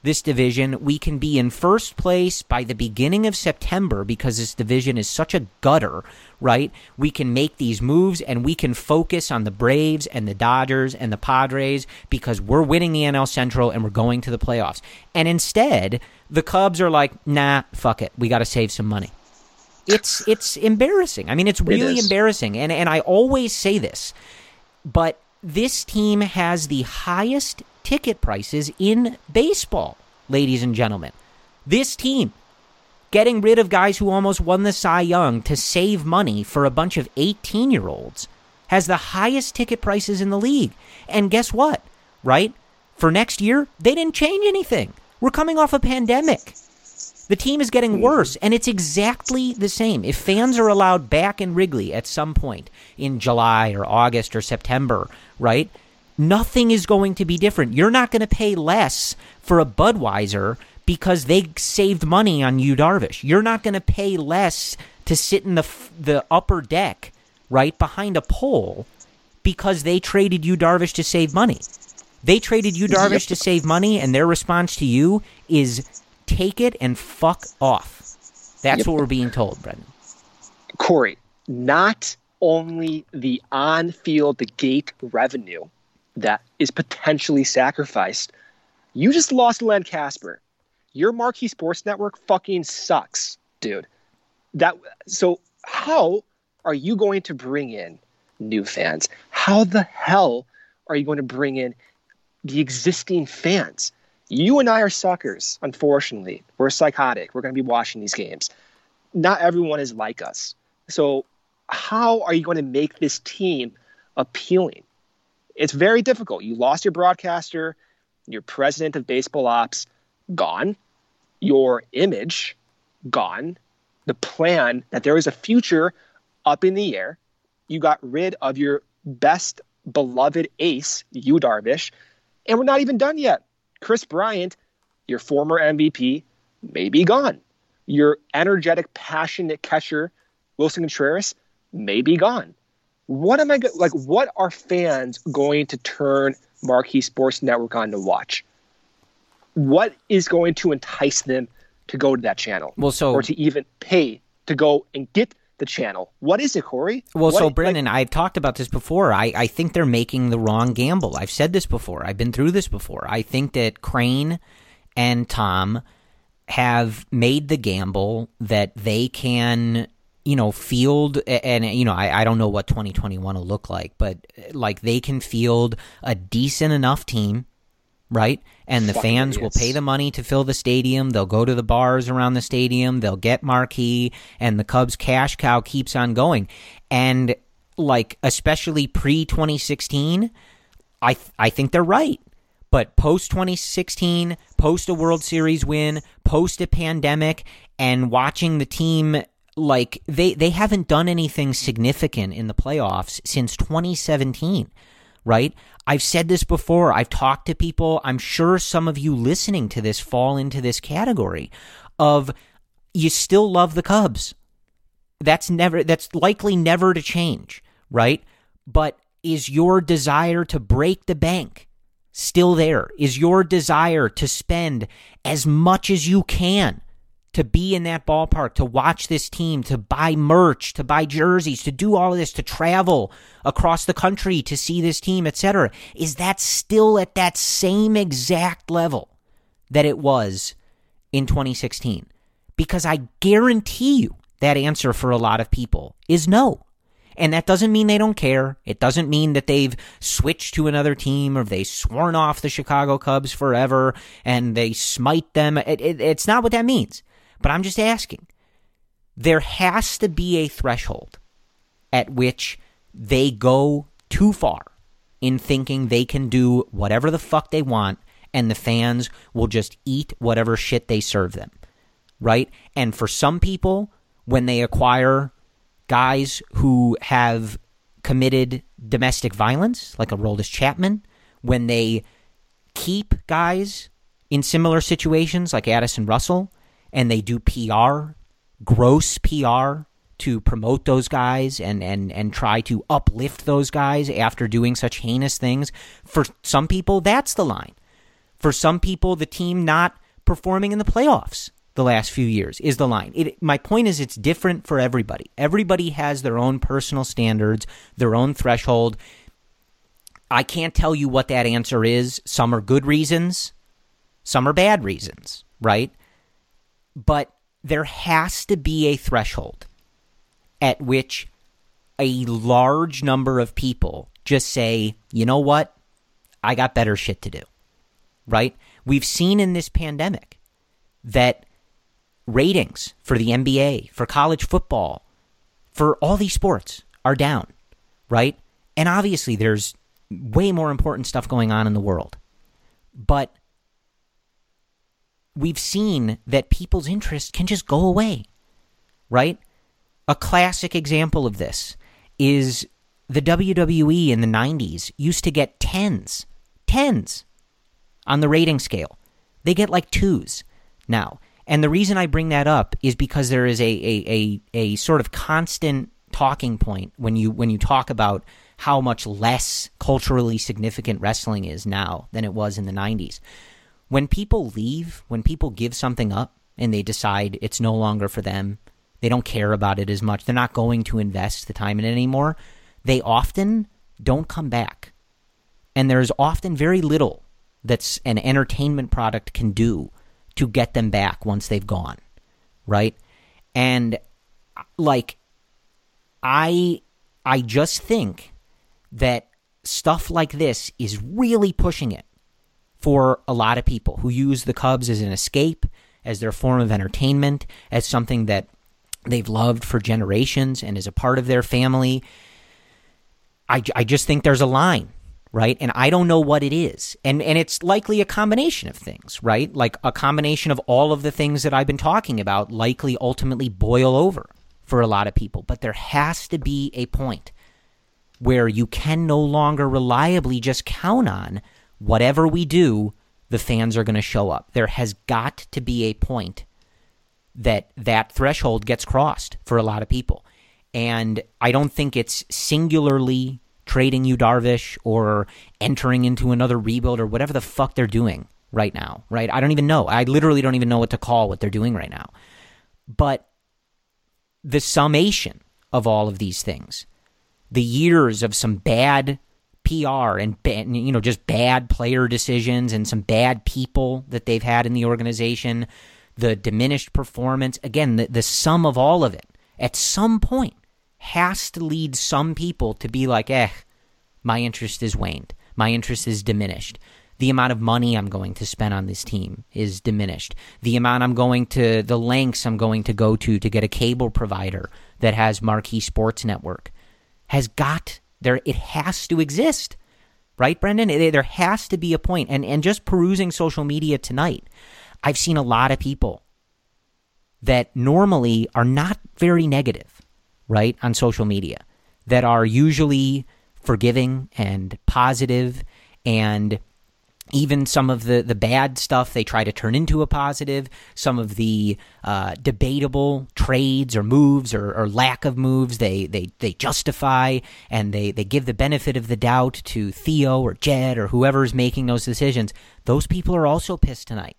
this division. We can be in first place by the beginning of September because this division is such a gutter, right? We can make these moves and we can focus on the Braves and the Dodgers and the Padres because we're winning the N L Central and we're going to the playoffs. And instead, the Cubs are like, nah, fuck it. We got to save some money. It's it's embarrassing. I mean, it's really it embarrassing. And, and I always say this, but this team has the highest ticket prices in baseball, ladies and gentlemen. This team, getting rid of guys who almost won the Cy Young to save money for a bunch of eighteen-year-olds, has the highest ticket prices in the league. And guess what, right? For next year, they didn't change anything. We're coming off a pandemic. The team is getting worse, and it's exactly the same. If fans are allowed back in Wrigley at some point in July or August or September, right, nothing is going to be different. You're not going to pay less for a Budweiser because they saved money on Yu Darvish. You're not going to pay less to sit in the the upper deck, right, behind a pole because they traded Yu Darvish to save money. They traded Yu Darvish to save money, and their response to you is take it and fuck off. That's yep. what we're being told, Brendan. Corey, not only the on-field, the gate revenue that is potentially sacrificed, you just lost Len Casper. Your Marquee Sports Network fucking sucks, dude. That so how are you going to bring in new fans? How the hell are you going to bring in the existing fans? You and I are suckers, unfortunately. We're psychotic. We're going to be watching these games. Not everyone is like us. So how are you going to make this team appealing? It's very difficult. You lost your broadcaster, your president of baseball ops, gone. Your image, gone. The plan that there is a future up in the air. You got rid of your best beloved ace, Yu Darvish, and we're not even done yet. Chris Bryant, your former M V P, may be gone. Your energetic, passionate catcher, Wilson Contreras, may be gone. What am I go- like? What are fans going to turn Marquee Sports Network on to watch? What is going to entice them to go to that channel? Well, so or to even pay to go and get the channel? What is it, Corey? Well, what, so Brendan, like, I've talked about this before. I, I think they're making the wrong gamble. I've said this before. I've been through this before. I think that Crane and Tom have made the gamble that they can, you know, field, and, you know, I, I don't know what twenty twenty-one will look like, but like they can field a decent enough team, right? And the fans will pay the money to fill the stadium. They'll go to the bars around the stadium. They'll get marquee, and the Cubs cash cow keeps on going. And like, especially pre twenty sixteen, I th- I think they're right. But post twenty sixteen, post a World Series win, post a pandemic, and watching the team, like they, they haven't done anything significant in the playoffs since twenty seventeen. Right? I've said this before. I've talked to people. I'm sure some of you listening to this fall into this category of you still love the Cubs. That's never, that's likely never to change, right? But is your desire to break the bank still there? Is your desire to spend as much as you can to be in that ballpark, to watch this team, to buy merch, to buy jerseys, to do all of this, to travel across the country to see this team, et cetera? Is that still at that same exact level that it was in twenty sixteen? Because I guarantee you that answer for a lot of people is no. And that doesn't mean they don't care. It doesn't mean that they've switched to another team or they've sworn off the Chicago Cubs forever and they smite them. It, it, it's not what that means. But I'm just asking, there has to be a threshold at which they go too far in thinking they can do whatever the fuck they want and the fans will just eat whatever shit they serve them, right? And for some people, when they acquire guys who have committed domestic violence, like a Aroldis Chapman, when they keep guys in similar situations like Addison Russell, and they do P R, gross P R, to promote those guys and, and, and try to uplift those guys after doing such heinous things. For some people, that's the line. For some people, the team not performing in the playoffs the last few years is the line. It, my point is it's different for everybody. Everybody has their own personal standards, their own threshold. I can't tell you what that answer is. Some are good reasons. Some are bad reasons, right? But there has to be a threshold at which a large number of people just say, you know what? I got better shit to do, right? We've seen in this pandemic that ratings for the N B A, for college football, for all these sports are down, right? And obviously there's way more important stuff going on in the world. But we've seen that people's interest can just go away, right? A classic example of this is the W W E in the nineties used to get tens, tens on the rating scale. They get like twos now. And the reason I bring that up is because there is a a, a, a sort of constant talking point when you when you talk about how much less culturally significant wrestling is now than it was in the nineties. When people leave, when people give something up and they decide it's no longer for them, they don't care about it as much, they're not going to invest the time in it anymore, they often don't come back. And there's often very little that's an entertainment product can do to get them back once they've gone, right? And like, I I just think that stuff like this is really pushing it for a lot of people who use the Cubs as an escape, as their form of entertainment, as something that they've loved for generations and is a part of their family. I, I just think there's a line, right? And I don't know what it is. And and it's likely a combination of things, right? Like a combination of all of the things that I've been talking about likely ultimately boil over for a lot of people. But there has to be a point where you can no longer reliably just count on whatever we do, the fans are going to show up. There has got to be a point that that threshold gets crossed for a lot of people. And I don't think it's singularly trading Yu Darvish or entering into another rebuild or whatever the fuck they're doing right now, right? I don't even know. I literally don't even know what to call what they're doing right now. But the summation of all of these things, the years of some bad P R and bad, you know, just bad player decisions and some bad people that they've had in the organization, the diminished performance, again, the, the sum of all of it, at some point, has to lead some people to be like, eh, my interest is waned. My interest is diminished. The amount of money I'm going to spend on this team is diminished. The amount I'm going to, the lengths I'm going to go to to get a cable provider that has Marquee Sports Network has got, there. It has to exist. Right, Brendan? It, there has to be a point. And, and just perusing social media tonight, I've seen a lot of people that normally are not very negative, right, on social media, that are usually forgiving and positive, and even some of the, the bad stuff they try to turn into a positive, some of the uh, debatable trades or moves or, or lack of moves they, they, they justify, and they, they give the benefit of the doubt to Theo or Jed or whoever's making those decisions. Those people are also pissed tonight.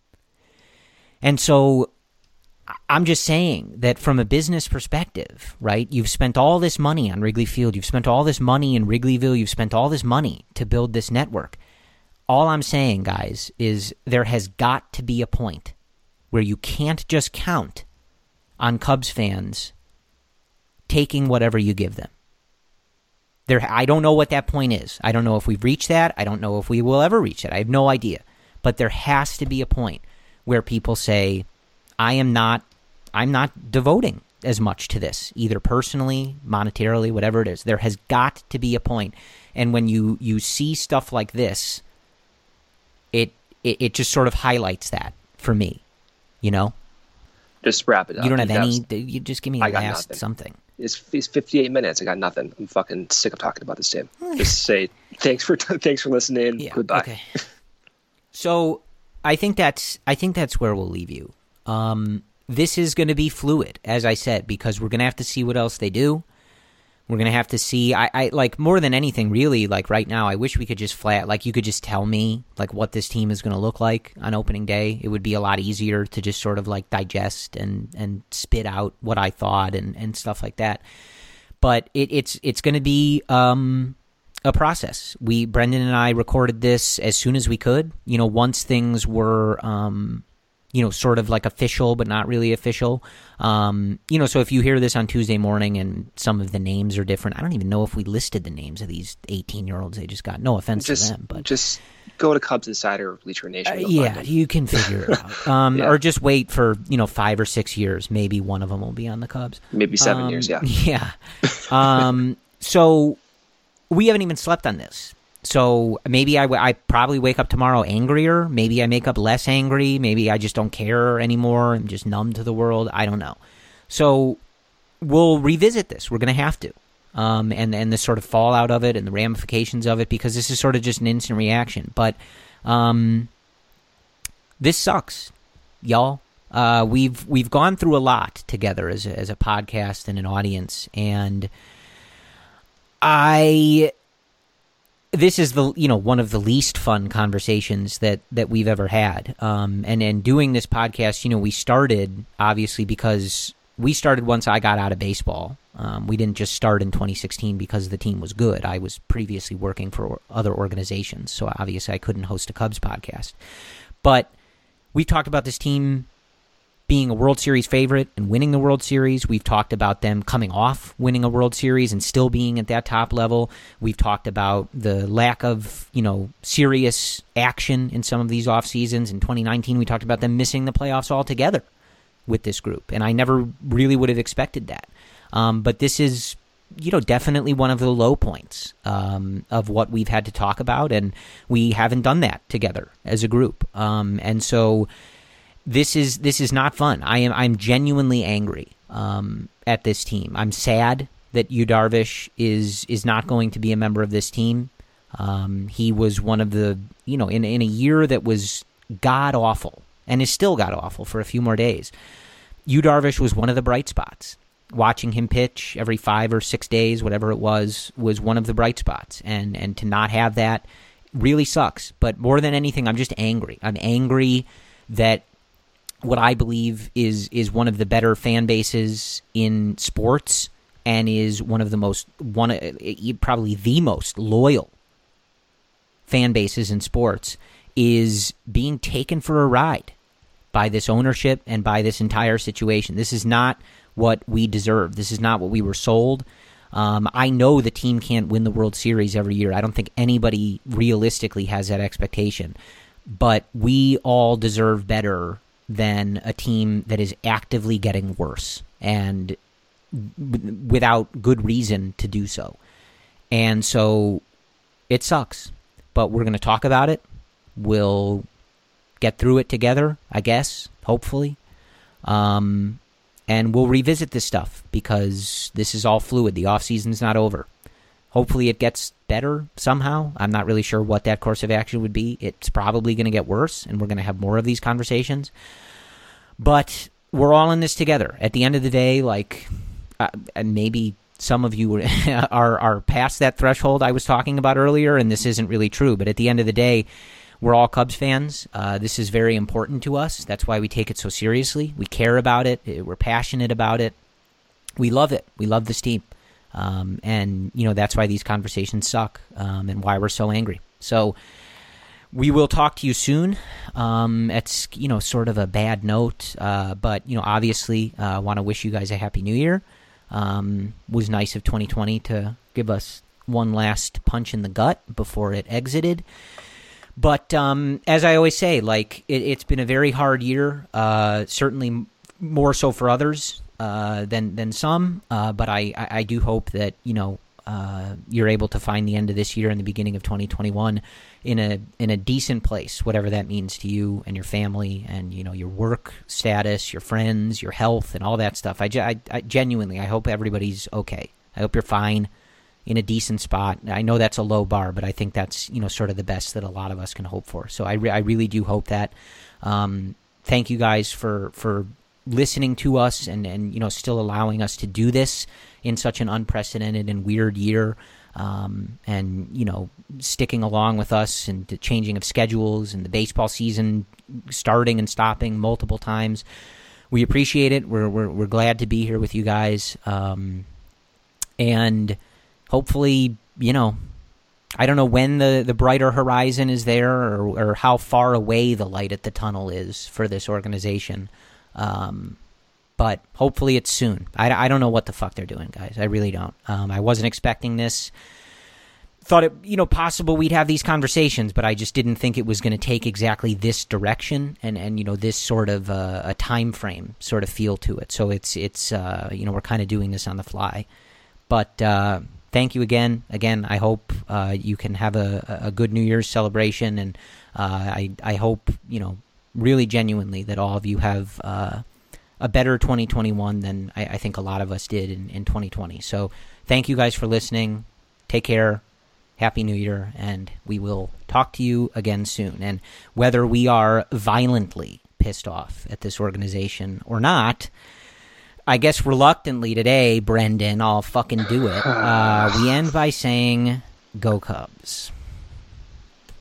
And so I'm just saying that from a business perspective, right, you've spent all this money on Wrigley Field, you've spent all this money in Wrigleyville, you've spent all this money to build this network. All I'm saying, guys, is there has got to be a point where you can't just count on Cubs fans taking whatever you give them. There, I don't know what that point is. I don't know if we've reached that. I don't know if we will ever reach it. I have no idea. But there has to be a point where people say, I am not, I'm not devoting as much to this, either personally, monetarily, whatever it is. There has got to be a point. And when you, you see stuff like this, It, it it just sort of highlights that for me, you know? Just wrap it up. You don't have That's, any, you just give me a I got last nothing. something. It's, it's fifty-eight minutes. I got nothing. I'm fucking sick of talking about this, Tim. Just say thanks for thanks for listening. Yeah, Goodbye. Okay. So I think that's I think that's where we'll leave you. Um, this is going to be fluid, as I said, because we're going to have to see what else they do. We're going to have to see. I, I like more than anything, really, like right now, I wish we could just flat, like you could just tell me like what this team is going to look like on opening day. It would be a lot easier to just sort of like digest and, and spit out what I thought and, and stuff like that. But it, it's it's going to be um, a process. We, Brendan and I recorded this as soon as we could. You know, once things were, um, you know, sort of like official, but not really official. Um, you know, so if you hear this on Tuesday morning and some of the names are different, I don't even know if we listed the names of these eighteen-year-olds they just got. No offense just, to them, but just go to Cubs Insider or Bleacher Nation. Uh, yeah, you can figure it out. Um, yeah. Or just wait for, you know, five or six years. Maybe one of them will be on the Cubs. Maybe seven um, years, yeah. Yeah. um, so we haven't even slept on this. So maybe I, I probably wake up tomorrow angrier. Maybe I make up less angry. Maybe I just don't care anymore. I'm just numb to the world. I don't know. So we'll revisit this. We're going to have to. Um, and, and the sort of fallout of it and the ramifications of it, because this is sort of just an instant reaction. But um, this sucks, y'all. Uh, we've we've gone through a lot together as a, as a podcast and an audience. And I... This is the you know one of the least fun conversations that, that we've ever had, um, and and doing this podcast, you know, we started obviously because we started once I got out of baseball. Um, we didn't just start in twenty sixteen because the team was good. I was previously working for other organizations, so obviously I couldn't host a Cubs podcast. But we talked about this team being a World Series favorite and winning the World Series. We've talked about them coming off winning a World Series and still being at that top level. We've talked about the lack of, you know, serious action in some of these off seasons. In twenty nineteen, we talked about them missing the playoffs altogether with this group, and I never really would have expected that. Um, but this is, you know, definitely one of the low points um, of what we've had to talk about, and we haven't done that together as a group. Um, and so This is this is not fun. I am I'm genuinely angry um, at this team. I'm sad that Yu Darvish is is not going to be a member of this team. Um, he was one of the you know in in a year that was god awful and is still god awful for a few more days. Yu Darvish was one of the bright spots. Watching him pitch every five or six days, whatever it was, was one of the bright spots. And and to not have that really sucks. But more than anything, I'm just angry. I'm angry that what I believe is is one of the better fan bases in sports and is one of the most one probably the most loyal fan bases in sports is being taken for a ride by this ownership and by this entire situation. This is not what we deserve. This is not what we were sold. Um, I know the team can't win the World Series every year. I don't think anybody realistically has that expectation. But we all deserve better than a team that is actively getting worse and w- without good reason to do so. And so it sucks, but we're going to talk about it. We'll get through it together, I guess, hopefully. Um, and we'll revisit this stuff because this is all fluid. The offseason's not over. Hopefully it gets better somehow. I'm not really sure what that course of action would be. It's probably going to get worse, and we're going to have more of these conversations. But we're all in this together. At the end of the day, like, uh, and maybe some of you are are past that threshold I was talking about earlier, and this isn't really true. But at the end of the day, we're all Cubs fans. Uh, this is very important to us. That's why we take it so seriously. We care about it. We're passionate about it. We love it. We love this team. Um, and, you know, that's why these conversations suck um, and why we're so angry. So we will talk to you soon. Um, it's, you know, sort of a bad note. Uh, but, you know, obviously I uh, want to wish you guys a happy new year. Um, it was nice of twenty twenty to give us one last punch in the gut before it exited. But um, as I always say, like, it, it's been a very hard year, uh, certainly more so for others. Uh, than than some, uh, but I, I, I do hope that, you know, uh, you're able to find the end of this year and the beginning of twenty twenty-one in a in a decent place, whatever that means to you and your family and, you know, your work status, your friends, your health, and all that stuff. I, I, I genuinely, I hope everybody's okay. I hope you're fine, in a decent spot. I know that's a low bar, but I think that's, you know, sort of the best that a lot of us can hope for. So I, re- I really do hope that. Um, thank you guys for for. listening to us and, and, you know, still allowing us to do this in such an unprecedented and weird year. Um, and, you know, sticking along with us and the changing of schedules and the baseball season starting and stopping multiple times. We appreciate it. We're, we're, we're glad to be here with you guys. Um, and hopefully, you know, I don't know when the, the brighter horizon is there or, or how far away the light at the tunnel is for this organization. Um, but hopefully it's soon. I, I don't know what the fuck they're doing, guys. I really don't. Um, I wasn't expecting this. Thought it, you know, possible we'd have these conversations, but I just didn't think it was going to take exactly this direction and, and you know, this sort of uh, a time frame sort of feel to it. So it's, it's uh, you know, we're kind of doing this on the fly. But uh, thank you again. Again, I hope uh, you can have a, a good New Year's celebration, and uh, I, I hope, you know, really genuinely that all of you have uh, a better twenty twenty-one than I, I think a lot of us did in, in twenty twenty. So thank you guys for listening. Take care. Happy New Year, and we will talk to you again soon. And whether we are violently pissed off at this organization or not, I guess reluctantly today, Brendan, I'll fucking do it. Uh, we end by saying, go Cubs.